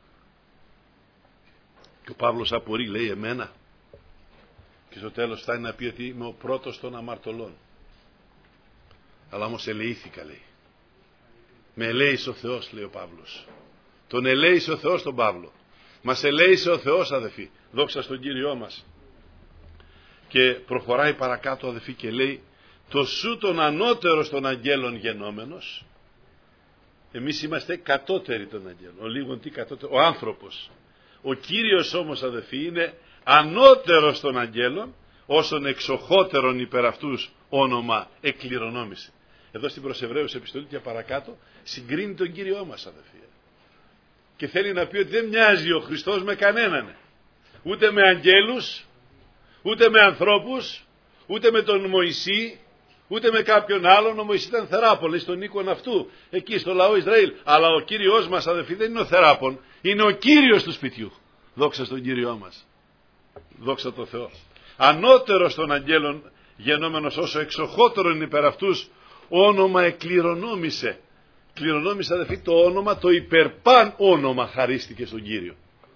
Και ο Παύλος απορεί, λέει, εμένα. Και στο τέλος φτάνει να πει ότι είμαι ο πρώτος των αμαρτωλών. Αλλά όμως ελεήθηκα, λέει. Με ελέησε ο Θεός, λέει ο Παύλος. Τον ελέησε ο Θεός τον Παύλο. Μας ελέησε ο Θεός, αδελφοί. Δόξα στον Κύριό μας. Και προχωράει παρακάτω, αδελφοί, και λέει, το σου τον ανώτερος των αγγέλων γενόμενος. Εμείς είμαστε κατώτεροι των αγγέλων. Ο λίγον τι κατώτερο, ο άνθρωπος. Ο Κύριος όμως, αδελφοί, είναι ανώτερος των αγγέλων, όσον εξοχότερον υπερ αυτούς όνομα εκκληρονόμησε. Εδώ στην προς Εβραίους επιστολή και παρακάτω συγκρίνει τον Κύριό μας, αδελφοί. Και θέλει να πει ότι δεν μοιάζει ο Χριστός με κανέναν. Ούτε με αγγέλους, ούτε με ανθρώπους, ούτε με τον Μωυσή, ούτε με κάποιον άλλον. Ο Μωυσής ήταν θεράπων, στον οίκον αυτού, εκεί στο λαό Ισραήλ. Αλλά ο Κύριος μας, αδελφοί, δεν είναι ο θεράπων, είναι ο Κύριος του σπιτιού. Δόξα στον Κύριό μας. Δόξα τω Θεώ. Ανώτερος των αγγέλων γενόμενος όσο εξοχότερον υπέρ αυτούς, όνομα εκληρονόμησε. Κληρονόμησε, αδελφοί, το όνομα, το υπερπάν όνομα χαρίστηκε στον Κύριο.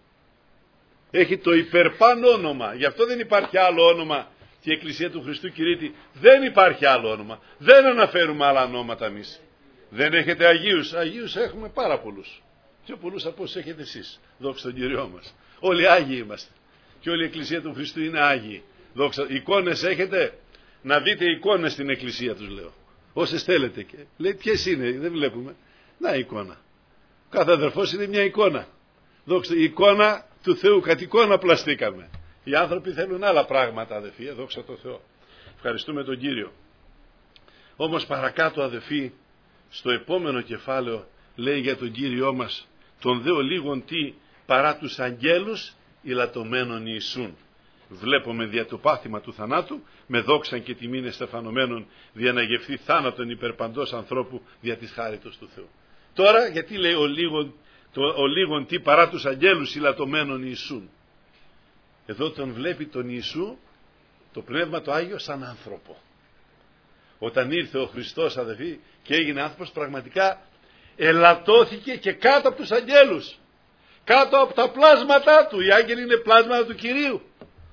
Έχει το υπερπάν όνομα. Γι' αυτό δεν υπάρχει άλλο όνομα. Και η Εκκλησία του Χριστού κηρύττει, δεν υπάρχει άλλο όνομα. Δεν αναφέρουμε άλλα ονόματα εμείς. Δεν έχετε Αγίους. Αγίους έχουμε πάρα πολλούς. Πιο πολλούς από όσους έχετε εσείς. Δόξα τον Κυριό μας. Όλοι Άγιοι είμαστε. Και όλη η Εκκλησία του Χριστού είναι Άγιοι. Δόξα. Εικόνες έχετε. Να δείτε εικόνες στην Εκκλησία τους, λέω. Όσες θέλετε. Και λέει, ποιες είναι, δεν βλέπουμε. Να, εικόνα. Κάθε αδερφός είναι μια εικόνα. Δόξα, η εικόνα του Θεού, κατ' εικόνα πλαστήκαμε. Οι άνθρωποι θέλουν άλλα πράγματα, αδελφοί, δόξα τω Θεώ. Ευχαριστούμε τον Κύριο. Όμως παρακάτω, αδελφοί, στο επόμενο κεφάλαιο λέει για τον Κύριό μας, τον δε ολίγον τι παρά τους αγγέλους ηλατωμένων Ιησούν. Βλέπουμε δια το πάθημα του θανάτου, με δόξαν και τιμήν εστεφανωμένων, διαναγευθεί θάνατον υπερπαντός ανθρώπου δια της χάριτος του Θεού. Τώρα, γιατί λέει ο λίγον, το, ο λίγον τι παρά τους αγγέλους ηλατωμένων Ιησούν. Εδώ τον βλέπει τον Ιησού, το Πνεύμα το Άγιο, σαν άνθρωπο. Όταν ήρθε ο Χριστός, αδελφοί, και έγινε άνθρωπος, πραγματικά ελαττώθηκε και κάτω από τους αγγέλους. Κάτω από τα πλάσματά του. Οι άγγελοι είναι πλάσματα του Κυρίου.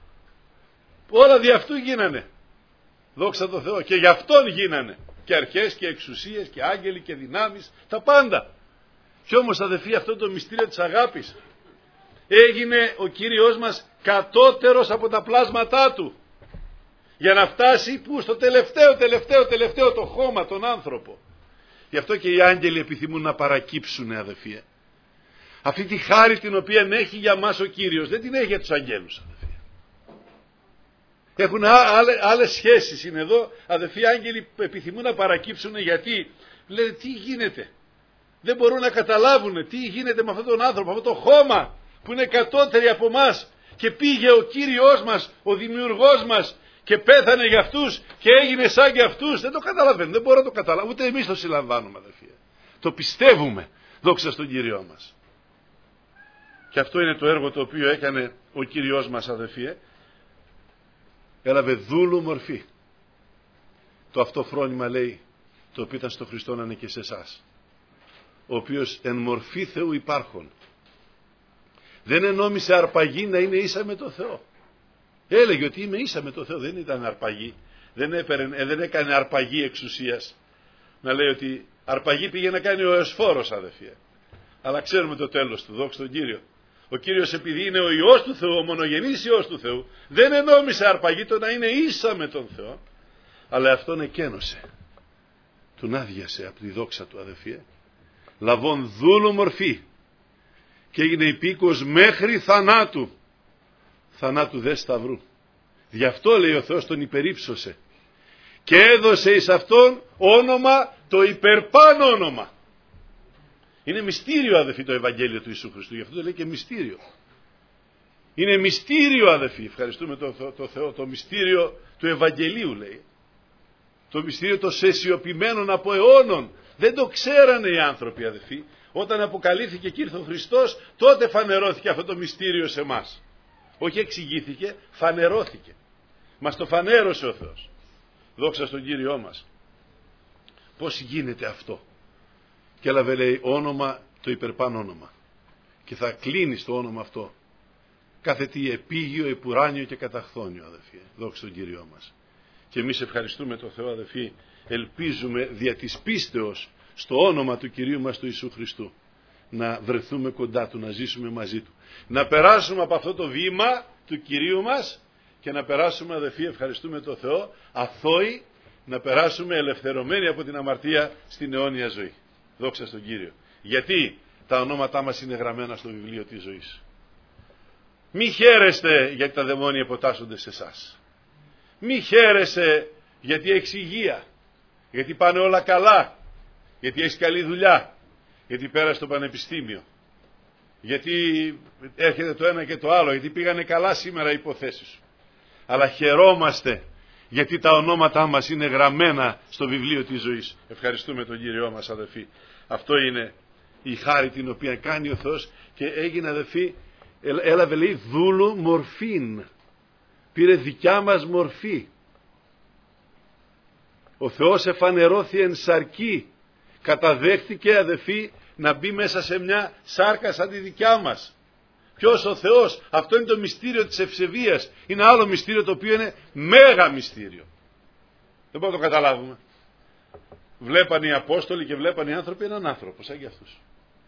Όλα δι' αυτού γίνανε. Δόξα τω Θεώ. Και γι' αυτόν γίνανε. Και αρχές και εξουσίες και άγγελοι και δυνάμεις. Τα πάντα. Κι όμως, αδελφοί, αυτό το μυστήριο της αγάπης, έγινε ο Κύριος μας κατώτερος από τα πλάσματά του. Για να φτάσει που στο τελευταίο, τελευταίο, τελευταίο το χώμα, τον άνθρωπο. Γι' αυτό και οι άγγελοι επιθυμούν να παρακύψουν, αδελφοί. Αυτή τη χάρη την οποία έχει για μας ο Κύριος, δεν την έχει για τους αγγέλους, αδελφοί. Έχουν άλλες σχέσεις, είναι εδώ, αδελφοί, άγγελοι επιθυμούν να παρακύψουν, γιατί λένε τι γίνεται. Δεν μπορούν να καταλάβουν τι γίνεται με αυτόν τον άνθρωπο, αυτό το χώμα που είναι κατώτεροι από μας, και πήγε ο Κύριος μας, ο Δημιουργός μας, και πέθανε για αυτούς και έγινε σαν για αυτούς. Δεν το καταλαβαίνουν, δεν μπορώ να το καταλάβω, ούτε εμείς το συλλαμβάνουμε, αδελφοί. Το πιστεύουμε, δόξα στον Κύριό μας. Και αυτό είναι το έργο το οποίο έκανε ο Κύριος μας, αδελφοί. Έλαβε δούλου μορφή. Το αυτό φρόνημα, λέει, το οποίο ήταν στο Χριστό, να είναι και σε εσάς. Ο οποίος εν μορφή Θεού υπάρχων. Δεν ενόμισε αρπαγή να είναι ίσα με το Θεό. Έλεγε ότι είμαι ίσα με το Θεό. Δεν ήταν αρπαγή. Δεν, έπαιρνε, δεν έκανε αρπαγή εξουσίας. Να λέει ότι αρπαγή πήγε να κάνει ο Εωσφόρος, αδελφοί. Αλλά ξέρουμε το τέλος του. Δόξα τον Κύριο. Ο Κύριος, επειδή είναι ο Υιός του Θεού, ο μονογενής Υιός του Θεού, δεν ενόμισε αρπαγή το να είναι ίσα με τον Θεό. Αλλά αυτόν εκένωσε. Τον άδειασε από τη δόξα του, αδελφοί. Λαβών δούλου μορφή. Και έγινε υπήκος μέχρι θανάτου. Θανάτου δε σταυρού. Γι' αυτό, λέει, ο Θεός τον υπερύψωσε. Και έδωσε εις αυτόν όνομα, το υπερπάνω όνομα. Είναι μυστήριο, αδελφοί, το Ευαγγέλιο του Ιησού Χριστού. Γι' αυτό το λέει και μυστήριο. Είναι μυστήριο, αδελφοί. Ευχαριστούμε το, το, το Θεό. Το μυστήριο του Ευαγγελίου, λέει. Το μυστήριο των σεσιωπημένων από αιώνων. Δεν το ξέρανε οι άνθρωποι, αδελφοί. Όταν αποκαλύφθηκε και ήρθε ο Χριστός, τότε φανερώθηκε αυτό το μυστήριο σε εμάς. Όχι εξηγήθηκε, φανερώθηκε. Μας το φανέρωσε ο Θεός. Δόξα στον Κύριό μας. Πώς γίνεται αυτό? Και έλαβε, λέει, όνομα, το υπερπάνω όνομα. Και θα κλείνει στο όνομα αυτό κάθε τι επίγειο, επουράνιο και καταχθόνιο, αδελφοί. Δόξα στον Κύριό μας. Και εμείς ευχαριστούμε τον Θεό, αδελφοί. Ελπίζουμε δια της πίστεως στο όνομα του Κυρίου μας του Ιησού Χριστού να βρεθούμε κοντά Του, να ζήσουμε μαζί Του. Να περάσουμε από αυτό το βήμα του Κυρίου μας και να περάσουμε, αδελφοί, ευχαριστούμε τον Θεό, αθώοι, να περάσουμε ελευθερωμένοι από την αμαρτία στην αιώνια ζωή. Δόξα στον Κύριο. Γιατί τα ονόματά μας είναι γραμμένα στο βιβλίο της ζωής. Μη χαίρεστε γιατί τα δαιμόνια υποτάσσονται σε εσάς. Μη χαίρεσαι γιατί έχεις υγεία, γιατί πάνε όλα καλά, γιατί έχεις καλή δουλειά, γιατί πέρασε το πανεπιστήμιο, γιατί έρχεται το ένα και το άλλο, γιατί πήγανε καλά σήμερα οι υποθέσεις σου. Αλλά χαιρόμαστε γιατί τα ονόματά μας είναι γραμμένα στο βιβλίο της ζωής. Ευχαριστούμε τον Κύριό μας, αδελφοί. Αυτό είναι η χάρη την οποία κάνει ο Θεός και έγινε, αδελφοί, έλαβε, λέει, δούλου μορφήν. Πήρε δικιά μας μορφή. Ο Θεός εφανερώθη εν σαρκή. Καταδέχτηκε, αδελφοί, να μπει μέσα σε μια σάρκα σαν τη δικιά μας. Ποιος ο Θεός? Αυτό είναι το μυστήριο της ευσεβίας. Είναι άλλο μυστήριο το οποίο είναι μέγα μυστήριο. Δεν μπορούμε να το καταλάβουμε. Βλέπανε οι Απόστολοι και βλέπανε οι άνθρωποι έναν άνθρωπο σαν και αυτούς.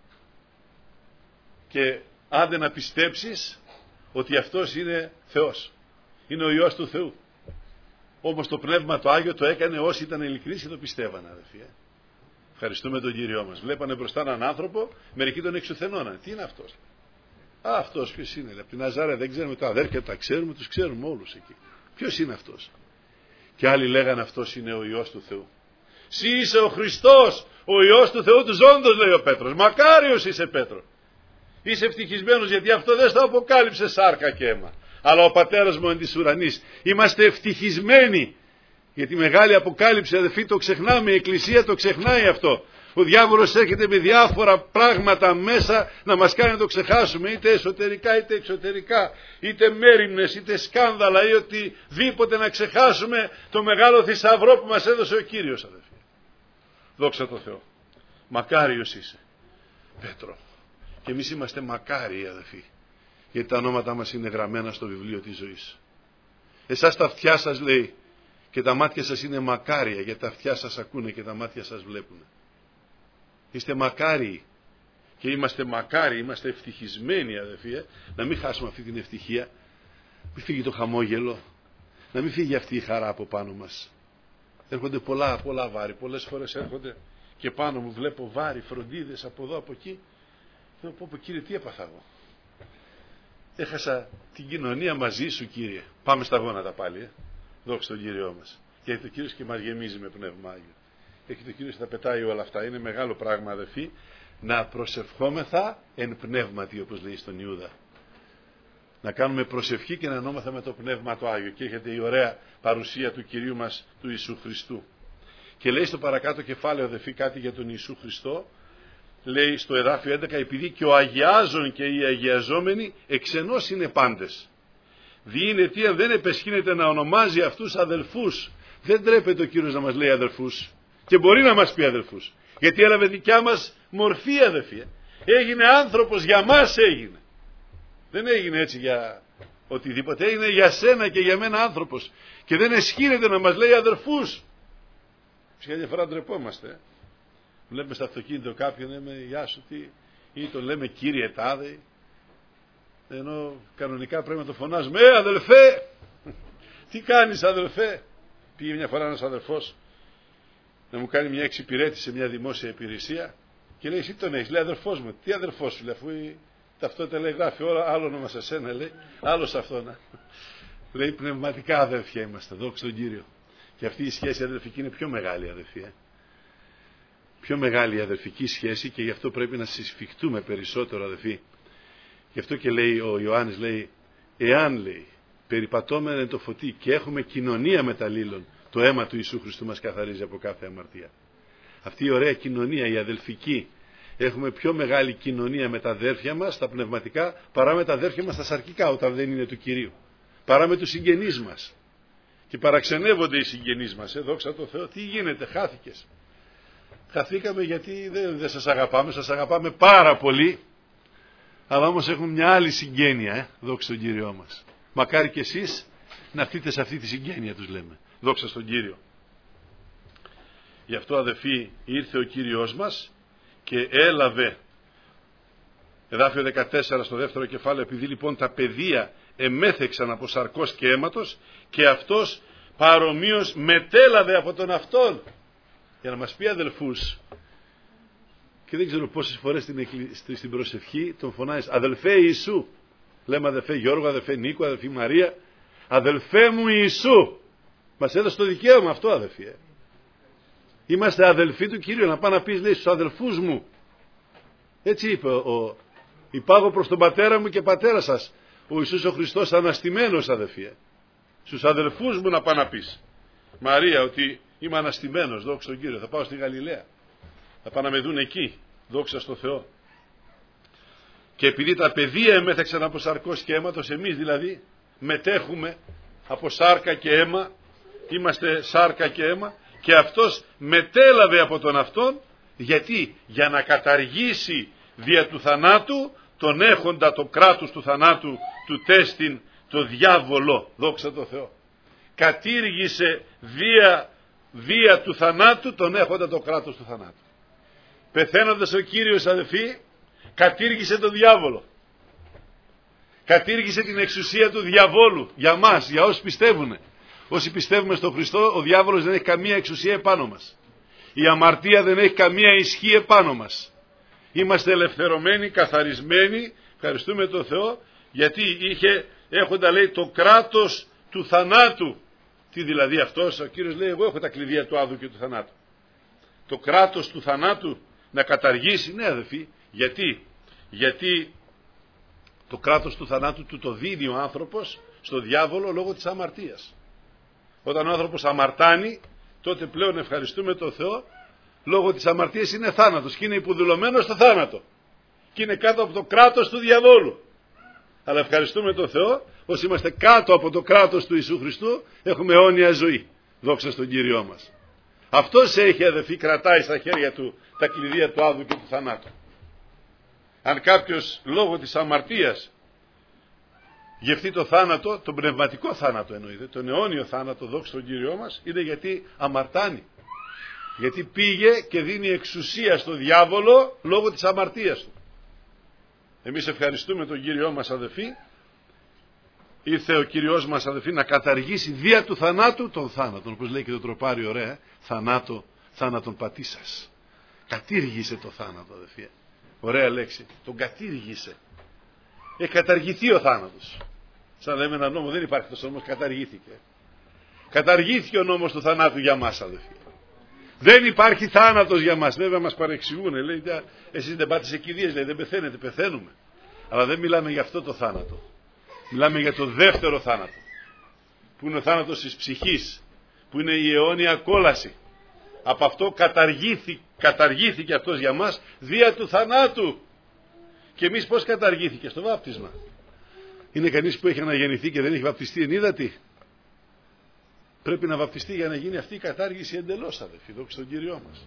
Και άντε να πιστέψεις ότι αυτός είναι Θεός. Είναι ο Υιός του Θεού. Όμως το Πνεύμα το Άγιο το έκανε όσοι ήταν ειλικρινείς και το πιστεύανε, αδελφοί. Ευχαριστούμε τον Κύριό μας. Βλέπανε μπροστά έναν άνθρωπο, μερικοί τον εξουθενώναν. Τι είναι αυτός? Α, αυτός ποιος είναι? Από την Ναζάρια δεν ξέρουμε, τα αδέρφια τα ξέρουμε, τους ξέρουμε όλους εκεί. Ποιος είναι αυτός? Και άλλοι λέγανε αυτός είναι ο Υιός του Θεού. Συ είσαι ο Χριστός, ο Υιός του Θεού του ζώντος, λέει ο Πέτρος. Μακάριος είσαι, Πέτρο. Είσαι ευτυχισμένος, γιατί αυτό δεν στο αποκάλυψε σάρκα και αίμα. Αλλά ο Πατέρας μου εν της ουρανής. Είμαστε ευτυχισμένοι. Γιατί μεγάλη αποκάλυψη, αδελφοί, το ξεχνάμε, η Εκκλησία το ξεχνάει αυτό. Ο διάβολος έρχεται με διάφορα πράγματα μέσα να μας κάνει να το ξεχάσουμε, είτε εσωτερικά είτε εξωτερικά, είτε μέριμνες είτε σκάνδαλα ή οτιδήποτε, να ξεχάσουμε το μεγάλο θησαυρό που μας έδωσε ο Κύριος, αδελφοί. Δόξα τω Θεώ. Μακάριος είσαι, Πέτρο. Και εμείς είμαστε μακάριοι, αδελφοί, γιατί τα ονόματα μας είναι γραμμένα στο βιβλίο της ζωής. Εσάς τα αυτιά σας, λέει, και τα μάτια σας είναι μακάρια, γιατί τα αυτιά σας ακούνε και τα μάτια σας βλέπουν. Είστε μακάριοι και είμαστε μακάριοι, είμαστε ευτυχισμένοι, αδελφοί, ε? Να μην χάσουμε αυτή την ευτυχία, μην φύγει το χαμόγελο, να μην φύγει αυτή η χαρά από πάνω μας. Έρχονται πολλά, πολλά βάρη, πολλές φορές έρχονται και πάνω μου βλέπω βάρη, φροντίδες από εδώ, από εκεί. Θέλω πω, πω Κύριε, τι έπαθα εγώ? Έχασα την κοινωνία μαζί σου, Κύριε. Πάμε στα γόνατα πάλι, ε? Δόξα τον Κύριό μας. Και έχει το Κύριος και μας γεμίζει με Πνεύμα Άγιο. Έχει το Κύριος και τα πετάει όλα αυτά. Είναι μεγάλο πράγμα, αδελφοί, να προσευχόμεθα εν πνεύματι, όπως λέει στον Ιούδα. Να κάνουμε προσευχή και να ενώμεθα με το Πνεύμα το Άγιο. Και έχετε η ωραία παρουσία του Κυρίου μας, του Ιησού Χριστού. Και λέει στο παρακάτω κεφάλαιο, αδελφοί, κάτι για τον Ιησού Χριστό. Λέει στο εδάφιο έντεκα, επειδή και ο αγιάζων και οι αγιαζόμενοι εξ ενός είναι πάντες. Δι' είναι τι αν δεν επεσχύνεται να ονομάζει αυτούς αδελφούς. Δεν τρέπεται ο Κύριος να μας λέει αδελφούς. Και μπορεί να μας πει αδελφούς. Γιατί έλαβε δικιά μας μορφή, αδελφοί. Έγινε άνθρωπος, για μας έγινε. Δεν έγινε έτσι για οτιδήποτε. Έγινε για σένα και για μένα άνθρωπος. Και δεν εσχύνεται να μας λέει αδελφούς. Ποια μια φορά ντρεπόμαστε. Βλέπουμε στο αυτοκίνητο κάποιον, λέμε γεια σου, τι, ή τον λέμε κύριε τάδε. Ενώ κανονικά πρέπει να το φωνάζουμε, ε αδελφέ, τι κάνεις αδελφέ? Πήγε μια φορά ένας αδελφός να μου κάνει μια εξυπηρέτηση σε μια δημόσια υπηρεσία και λέει, εσύ τον έχεις? Λέει, αδελφός μου. Τι αδελφός σου? Λέει, αφού η ταυτότητα λέει γράφει όλα, άλλο όνομα σε σένα, λέει, άλλο σε αυτόν. Λέει, πνευματικά αδελφιά είμαστε, δόξα τον Κύριο. Και αυτή η σχέση αδελφική είναι πιο μεγάλη, αδελφοί. Ε? Πιο μεγάλη αδελφική σχέση, και γι' αυτό πρέπει να συσφιχτούμε περισσότερο, αδελφοί. Γι' αυτό και λέει ο Ιωάννης, λέει, εάν, λέει, περιπατώμενε το φωτί και έχουμε κοινωνία μεταλλήλων, το αίμα του Ιησού Χριστού μας καθαρίζει από κάθε αμαρτία. Αυτή η ωραία κοινωνία, η αδελφική, έχουμε πιο μεγάλη κοινωνία με τα αδέρφια μας, τα πνευματικά, παρά με τα αδέρφια μας τα σαρκικά, όταν δεν είναι του Κυρίου. Παρά με τους συγγενείς μας. Και παραξενεύονται οι συγγενείς μας. Ε, δόξα τω Θεώ, τι γίνεται, χάθηκες? Χαθήκαμε γιατί δεν, δεν σας αγαπάμε, σας αγαπάμε πάρα πολύ, αλλά όμως έχουμε μια άλλη συγγένεια, ε, δόξα τον Κύριό μας. Μακάρι και εσείς να έρθετε σε αυτή τη συγγένεια, τους λέμε. Δόξα στον Κύριο. Γι' αυτό, αδελφοί, ήρθε ο Κύριος μας και έλαβε, εδάφιο δεκατέσσερα στο δεύτερο κεφάλαιο, επειδή λοιπόν τα παιδεία εμέθεξαν από σαρκός και αίματος, και αυτός παρομοίως μετέλαβε από τον αυτόν, για να μας πει αδελφούς. Και δεν ξέρω πόσες φορές στην, στην προσευχή τον φωνάζεις αδελφέ Ιησού. Λέμε αδελφέ Γιώργο, αδελφέ Νίκο, αδελφή Μαρία, αδελφέ μου Ιησού. Μας έδωσε το δικαίωμα αυτό, αδελφοί. Ε. Είμαστε αδελφοί του Κυρίου. Να πάει να πεις, λέει, στους αδελφούς μου. Έτσι είπε, ο, υπάγω προς τον πατέρα μου και πατέρα σας, ο Ιησούς ο Χριστός αναστημένος, αδελφοί. Ε. Στους αδελφούς μου να πάει να πεις, Μαρία, ότι είμαι αναστημένος, δόξα στον Κύριο. Θα πάω στη Γαλιλαία. Θα πάνε να με δουν εκεί, δόξα στο Θεό. Και επειδή τα παιδεία εμέθεξαν από σαρκός και αίματος, εμείς δηλαδή μετέχουμε από σάρκα και αίμα, είμαστε σάρκα και αίμα, και αυτός μετέλαβε από τον αυτόν, γιατί? Για να καταργήσει δια του θανάτου τον έχοντα το κράτος του θανάτου του τέστην το διάβολο. Δόξα τω Θεώ. Κατήργησε δια, δια του θανάτου τον έχοντα το κράτος του θανάτου. Πεθαίνοντας ο Κύριος, αδελφοί, κατήργησε τον διάβολο. Κατήργησε την εξουσία του διαβόλου για μας, για όσοι πιστεύουν. Όσοι πιστεύουμε στον Χριστό, ο διάβολος δεν έχει καμία εξουσία επάνω μας. Η αμαρτία δεν έχει καμία ισχύ επάνω μας. Είμαστε ελευθερωμένοι, καθαρισμένοι, ευχαριστούμε τον Θεό, γιατί είχε, έχοντα λέει το κράτος του θανάτου. Τι δηλαδή αυτός? Ο Κύριος λέει, εγώ έχω τα κλειδία του άδου και του θανάτου. Το κράτος του θανάτου να καταργήσει, ναι αδελφοί, γιατί? Γιατί το κράτος του θανάτου του το δίνει ο άνθρωπος στο διάβολο λόγω της αμαρτίας. Όταν ο άνθρωπος αμαρτάνει, τότε πλέον ευχαριστούμε τον Θεό, λόγω της αμαρτίας είναι θάνατος και είναι υποδουλωμένος στο θάνατο και είναι κάτω από το κράτος του διαβόλου. Αλλά ευχαριστούμε τον Θεό, όσοι είμαστε κάτω από το κράτος του Ιησού Χριστού, έχουμε αιώνια ζωή. Δόξα στον Κύριό μας. Αυτός έχει, αδελφοί, κρατάει στα χέρια του τα κλειδία του άδου και του θανάτου. Αν κάποιος λόγω της αμαρτίας γευτεί το θάνατο, τον πνευματικό θάνατο εννοείται, τον αιώνιο θάνατο, δόξα στον Κύριό μας, είναι γιατί αμαρτάνει. Γιατί πήγε και δίνει εξουσία στο διάβολο λόγω της αμαρτίας του. Εμείς ευχαριστούμε τον Κύριό μας, αδελφοί. Ήρθε ο Κύριος μας, αδελφοί, να καταργήσει δια του θανάτου τον θάνατον, όπως λέει και το τροπάρι ωραία, θανάτο, θάνατον πατήσας. Κατήργησε το θάνατο, αδελφοί. Ωραία λέξη. Τον κατήργησε. Έχει καταργηθεί ο θάνατος. Σαν λέμε ένα νόμο, δεν υπάρχει τόσο νόμος, καταργήθηκε. Καταργήθηκε ο νόμος του θανάτου για μας, αδελφοί. Δεν υπάρχει θάνατος για μας. Βέβαια μας παρεξηγούν. Λέει, εσείς δεν πάτε σε κηδείες, λέει, δεν πεθαίνετε, πεθαίνουμε. Αλλά δεν μιλάμε για αυτό το θάνατο. Μιλάμε για το δεύτερο θάνατο. Που είναι ο θάνατος της ψυχής. Που είναι η αιώνια κόλαση. Από αυτό καταργήθη, καταργήθηκε αυτός για μας δια του θανάτου. Και εμείς πώς καταργήθηκε? Στο βάπτισμα. Είναι κανείς που έχει αναγεννηθεί και δεν έχει βαπτιστεί εν ύδατι? Πρέπει να βαπτιστεί για να γίνει αυτή η κατάργηση εντελώς, αδελφοί, δόξα στον Κύριό μας.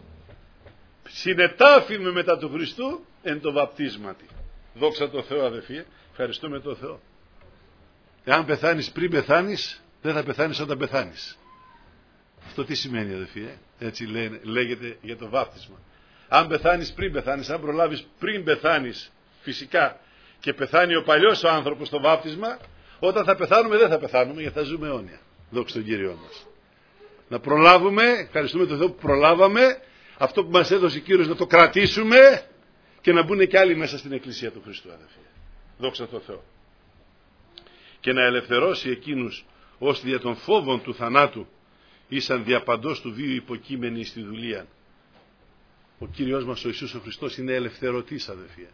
Συνετάφημε μετά του Χριστού εν το βαπτίσματι. Δόξα τω Θεώ, αδελφοί, ευχαριστούμε τον Θεό. Εάν πεθάνεις πριν πεθάνεις, δεν θα πεθάνεις όταν πεθάνεις. Αυτό τι σημαίνει, αδελφοί? Ε? Έτσι λέ, λέγεται για το βάπτισμα. Αν πεθάνεις πριν πεθάνεις, αν προλάβεις πριν πεθάνεις, φυσικά, και πεθάνει ο παλιός ο άνθρωπος στο βάπτισμα, όταν θα πεθάνουμε δεν θα πεθάνουμε, γιατί θα ζούμε αιώνια. Δόξα τον Κύριό μας. Να προλάβουμε, ευχαριστούμε τον Θεό που προλάβαμε, αυτό που μας έδωσε ο Κύριος να το κρατήσουμε και να μπουν και άλλοι μέσα στην Εκκλησία του Χριστού, αδελφοί. Δόξα τον Θεό. Και να ελευθερώσει εκείνους όσοι δια των φόβων του θανάτου ήσαν διαπαντός του βίου υποκείμενοι στη δουλεία. Ο Κύριος μας ο Ιησούς ο Χριστός είναι ελευθερωτής, αδελφοί.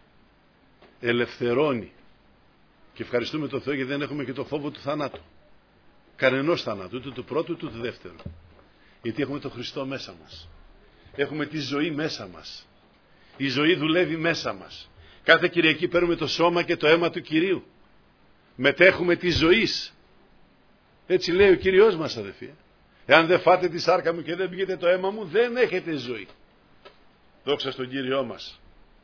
Ελευθερώνει. Και ευχαριστούμε τον Θεό γιατί δεν έχουμε και το φόβο του θανάτου. Κανενός θανάτου, ούτε του πρώτου ούτε του δεύτερου. Γιατί έχουμε τον Χριστό μέσα μας. Έχουμε τη ζωή μέσα μας. Η ζωή δουλεύει μέσα μας. Κάθε Κυριακή παίρνουμε το σώμα και το αίμα του Κυρίου. Μετέχουμε τη ζωής. Έτσι λέει ο Κύριος μας, αδελφοί. Εάν δεν φάτε τη σάρκα μου και δεν πηγαίνετε το αίμα μου, δεν έχετε ζωή. Δόξα στον Κύριό μας.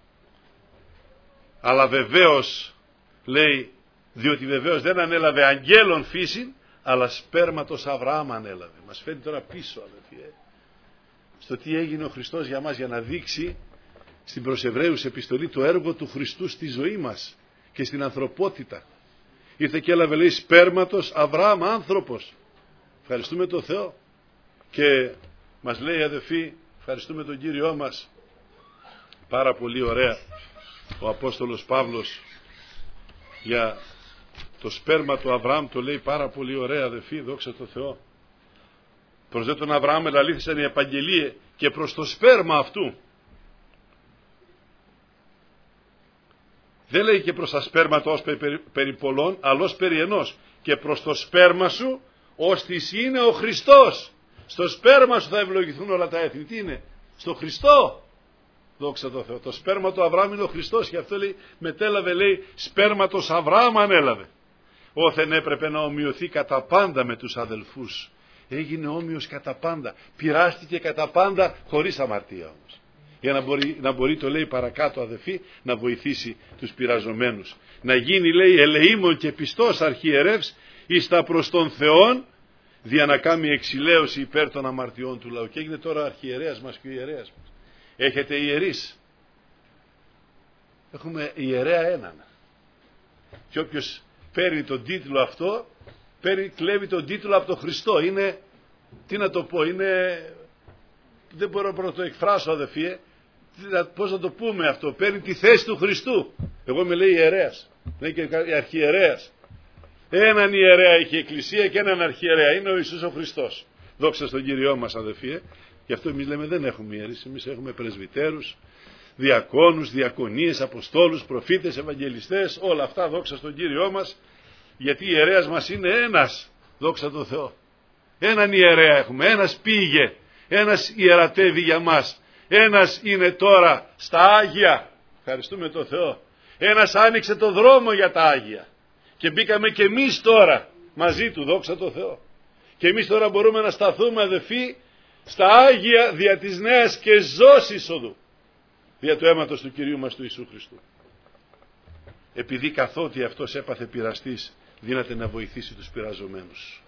Αλλά βεβαίως, λέει, διότι βεβαίως δεν ανέλαβε αγγέλων φύσιν, αλλά σπέρματος Αβραάμ ανέλαβε. Μας φέρνει τώρα πίσω, αδελφοί, ε, στο τι έγινε ο Χριστός για μας, για να δείξει στην προς Εβραίους επιστολή το έργο του Χριστού στη ζωή μας και στην ανθρωπότητα. Ήρθε και έλαβε, λέει, σπέρματος Αβραάμ, άνθρωπος. Ευχαριστούμε τον Θεό. Και μας λέει, αδελφοί, ευχαριστούμε τον Κύριό μας. Πάρα πολύ ωραία ο Απόστολος Παύλος για το σπέρμα του Αβραάμ, το λέει πάρα πολύ ωραία, αδελφοί, δόξα τω Θεώ. Προς δε τον Αβραάμ ελαλήθησαν οι επαγγελίες και προς το σπέρμα αυτού. Δεν λέει και προς τα σπέρματα ως περί, περί πολλών, αλλά ως περί ενός. Και προς το σπέρμα σου, ώστις είναι ο Χριστός. Στο σπέρμα σου θα ευλογηθούν όλα τα έθνη. Τι είναι? Στο Χριστό. Δόξα τω Θεώ. Το σπέρμα του Αβραάμ είναι ο Χριστός. Και αυτό λέει, μετέλαβε, λέει, σπέρματος Αβραάμ ανέλαβε. Όθεν έπρεπε να ομοιωθεί κατά πάντα με τους αδελφούς, έγινε όμοιος κατά πάντα, πειράστηκε κατά πάντα χωρίς αμαρτία όμως. Για να μπορεί, να μπορεί το λέει παρακάτω αδελφοί, να βοηθήσει τους πειραζομένους. Να γίνει λέει ελεήμων και πιστός αρχιερεύς εις τα προς τον Θεόν, δια να κάνει εξηλαίωση υπέρ των αμαρτιών του λαού. Και έγινε τώρα ο αρχιερέας μας και ο ιερέας μας. Έχετε ιερείς. Έχουμε ιερέα έναν. Και όποιος παίρνει τον τίτλο αυτό, παίρνει, κλέβει τον τίτλο από τον Χριστό. Είναι, τι να το πω, είναι, δεν μπορώ να το εκφράσω αδελφοί, πώς να το πούμε αυτό, παίρνει τη θέση του Χριστού. Εγώ με λέει ιερέας, λέει και αρχιερέας. Έναν ιερέα έχει η Εκκλησία και έναν αρχιερέα, είναι ο Ιησούς ο Χριστός. Δόξα στον Κύριό μας αδελφοί. Γι' αυτό εμείς λέμε δεν έχουμε ιερείς, εμείς έχουμε πρεσβυτέρους, διακόνους, διακονίες, αποστόλους, προφήτες, ευαγγελιστές, όλα αυτά δόξα στον Κύριό μας, γιατί η ιερέας μας είναι ένας, δόξα τω Θεώ. Έναν ιερέα έχουμε, ένας πήγε, ένας ιερατεύει για μας, ένας είναι τώρα στα Άγια, ευχαριστούμε τον Θεό, ένας άνοιξε το δρόμο για τα Άγια και μπήκαμε και εμείς τώρα μαζί του, δόξα τω Θεώ. Και εμείς τώρα μπορούμε να σταθούμε αδελφοί στα Άγια δια της νέας και ζώσης είσοδου, δια του αίματος του Κυρίου μας του Ιησού Χριστού. Επειδή καθότι αυτός έπαθε πειραστής, δύναται να βοηθήσει τους πειραζομένους.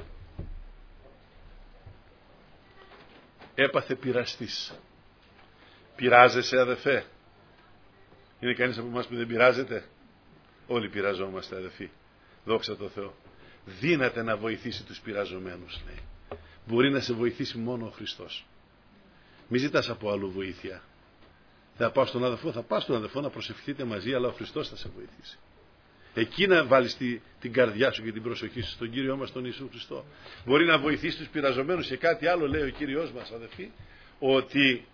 Έπαθε πειραστής. Πειράζεσαι αδελφέ? Είναι κανείς από εμάς που δεν πειράζεται? Όλοι πειραζόμαστε αδελφοί, δόξα τω Θεώ. Δύναται να βοηθήσει τους πειραζομένους, λέει. Μπορεί να σε βοηθήσει μόνο ο Χριστός. Μη ζητάς από άλλου βοήθεια. Θα πάω στον αδελφό, θα πας στον αδελφό να προσευχηθείτε μαζί, αλλά ο Χριστός θα σε βοηθήσει. Εκεί να βάλεις τη, την καρδιά σου και την προσοχή σου στον Κύριό μας τον Ιησού Χριστό. Μπορεί να βοηθήσει τους πειραζομένους. Και κάτι άλλο λέει ο Κύριος μας αδελφοί, ότι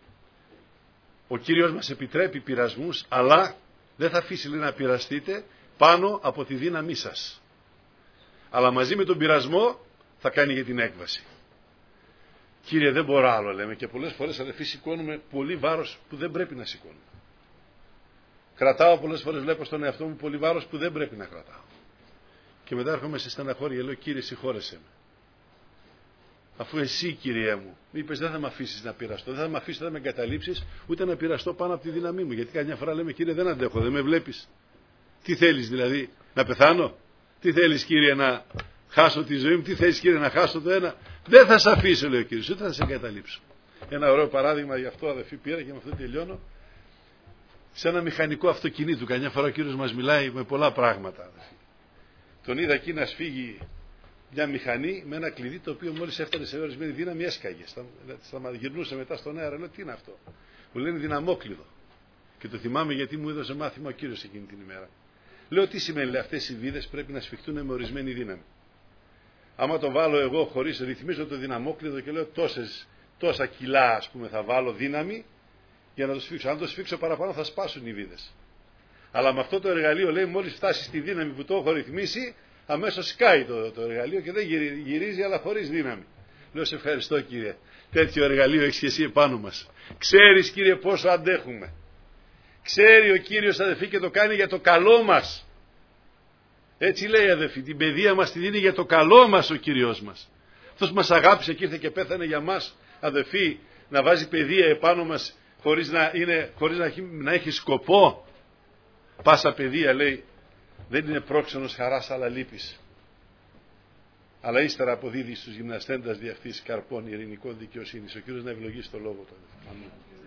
ο Κύριος μας επιτρέπει πειρασμούς, αλλά δεν θα αφήσει λέει, να πειραστείτε πάνω από τη δύναμή σας. Αλλά μαζί με τον πειρασμό θα κάνει για την έκβαση. Κύριε, δεν μπορώ άλλο, λέμε, και πολλές φορές αδελφοί σηκώνουμε πολύ βάρος που δεν πρέπει να σηκώνουμε. Κρατάω πολλές φορές, βλέπω στον εαυτό μου πολύ βάρος που δεν πρέπει να κρατάω. Και μετά έρχομαι σε στεναχώρια, λέω, Κύριε, συγχώρεσέ με. Αφού εσύ, Κύριέ μου, είπες δεν θα με αφήσεις να πειραστώ, δεν θα με αφήσεις, δεν θα με εγκαταλείψεις, ούτε να πειραστώ πάνω από τη δύναμή μου. Γιατί καμιά φορά λέμε, Κύριε, δεν αντέχω, δεν με βλέπεις. Τι θέλεις δηλαδή, να πεθάνω? Τι θέλεις, Κύριε, να χάσω τη ζωή μου? Τι θέλεις, Κύριε, να χάσω το ένα? Δεν θα σε αφήσω, λέει ο Κύριος, ούτε θα σε εγκαταλείψω. Ένα ωραίο παράδειγμα γι' αυτό, αδελφοί, πήρα και με αυτό τελειώνω. Σε ένα μηχανικό αυτοκινήτου, καμιά φορά ο Κύριος μας μιλάει με πολλά πράγματα. Αδελφοί. Τον είδα εκεί να σφίγγει μια μηχανή με ένα κλειδί, το οποίο μόλις έφτανε σε ορισμένη δύναμη έσκαγε. Στα, στα, γυρνούσε μετά στον αέρα, λέω, τι είναι αυτό? Μου λένε δυναμόκλειδο. Και το θυμάμαι γιατί μου έδωσε μάθημα ο Κύριος εκείνη την ημέρα. Λέω, τι σημαίνει, λέει, αυτές οι βίδες πρέπει να σφιχτούν με ορισμένη δύναμη. Άμα το βάλω εγώ χωρίς, ρυθμίζω το δυναμόκλειδο και λέω τόσες, τόσα κιλά, ας πούμε, θα βάλω δύναμη για να το σφίξω. Αν το σφίξω παραπάνω θα σπάσουν οι βίδες. Αλλά με αυτό το εργαλείο, λέει, μόλις φτάσει στη δύναμη που το έχω ρυθμίσει, αμέσως σκάει το, το εργαλείο και δεν γυρίζει, αλλά χωρίς δύναμη. Λέω, σε ευχαριστώ, Κύριε. Τέτοιο εργαλείο έχεις και εσύ επάνω μας. Ξέρεις, Κύριε, πόσο αντέχουμε. Ξέρει ο Κύριος, αδελφοί, και το κάνει για το καλό μας. Έτσι λέει, αδελφοί, την παιδεία μας τη δίνει για το καλό μας ο Κύριος μας. Αυτός μας αγάπησε και ήρθε και πέθανε για μας, αδελφοί, να βάζει παιδεία επάνω μας χωρίς να, είναι, χωρίς να, έχει, να έχει σκοπό. Πάσα παιδεία, λέει, δεν είναι πρόξενος χαράς αλλά λύπης. Αλλά ύστερα αποδίδει στους γυμναστέντας δι' αυτής καρπών ειρηνικών δικαιοσύνης. Ο Κύριος να ευλογήσει το λόγο του. Αμήν.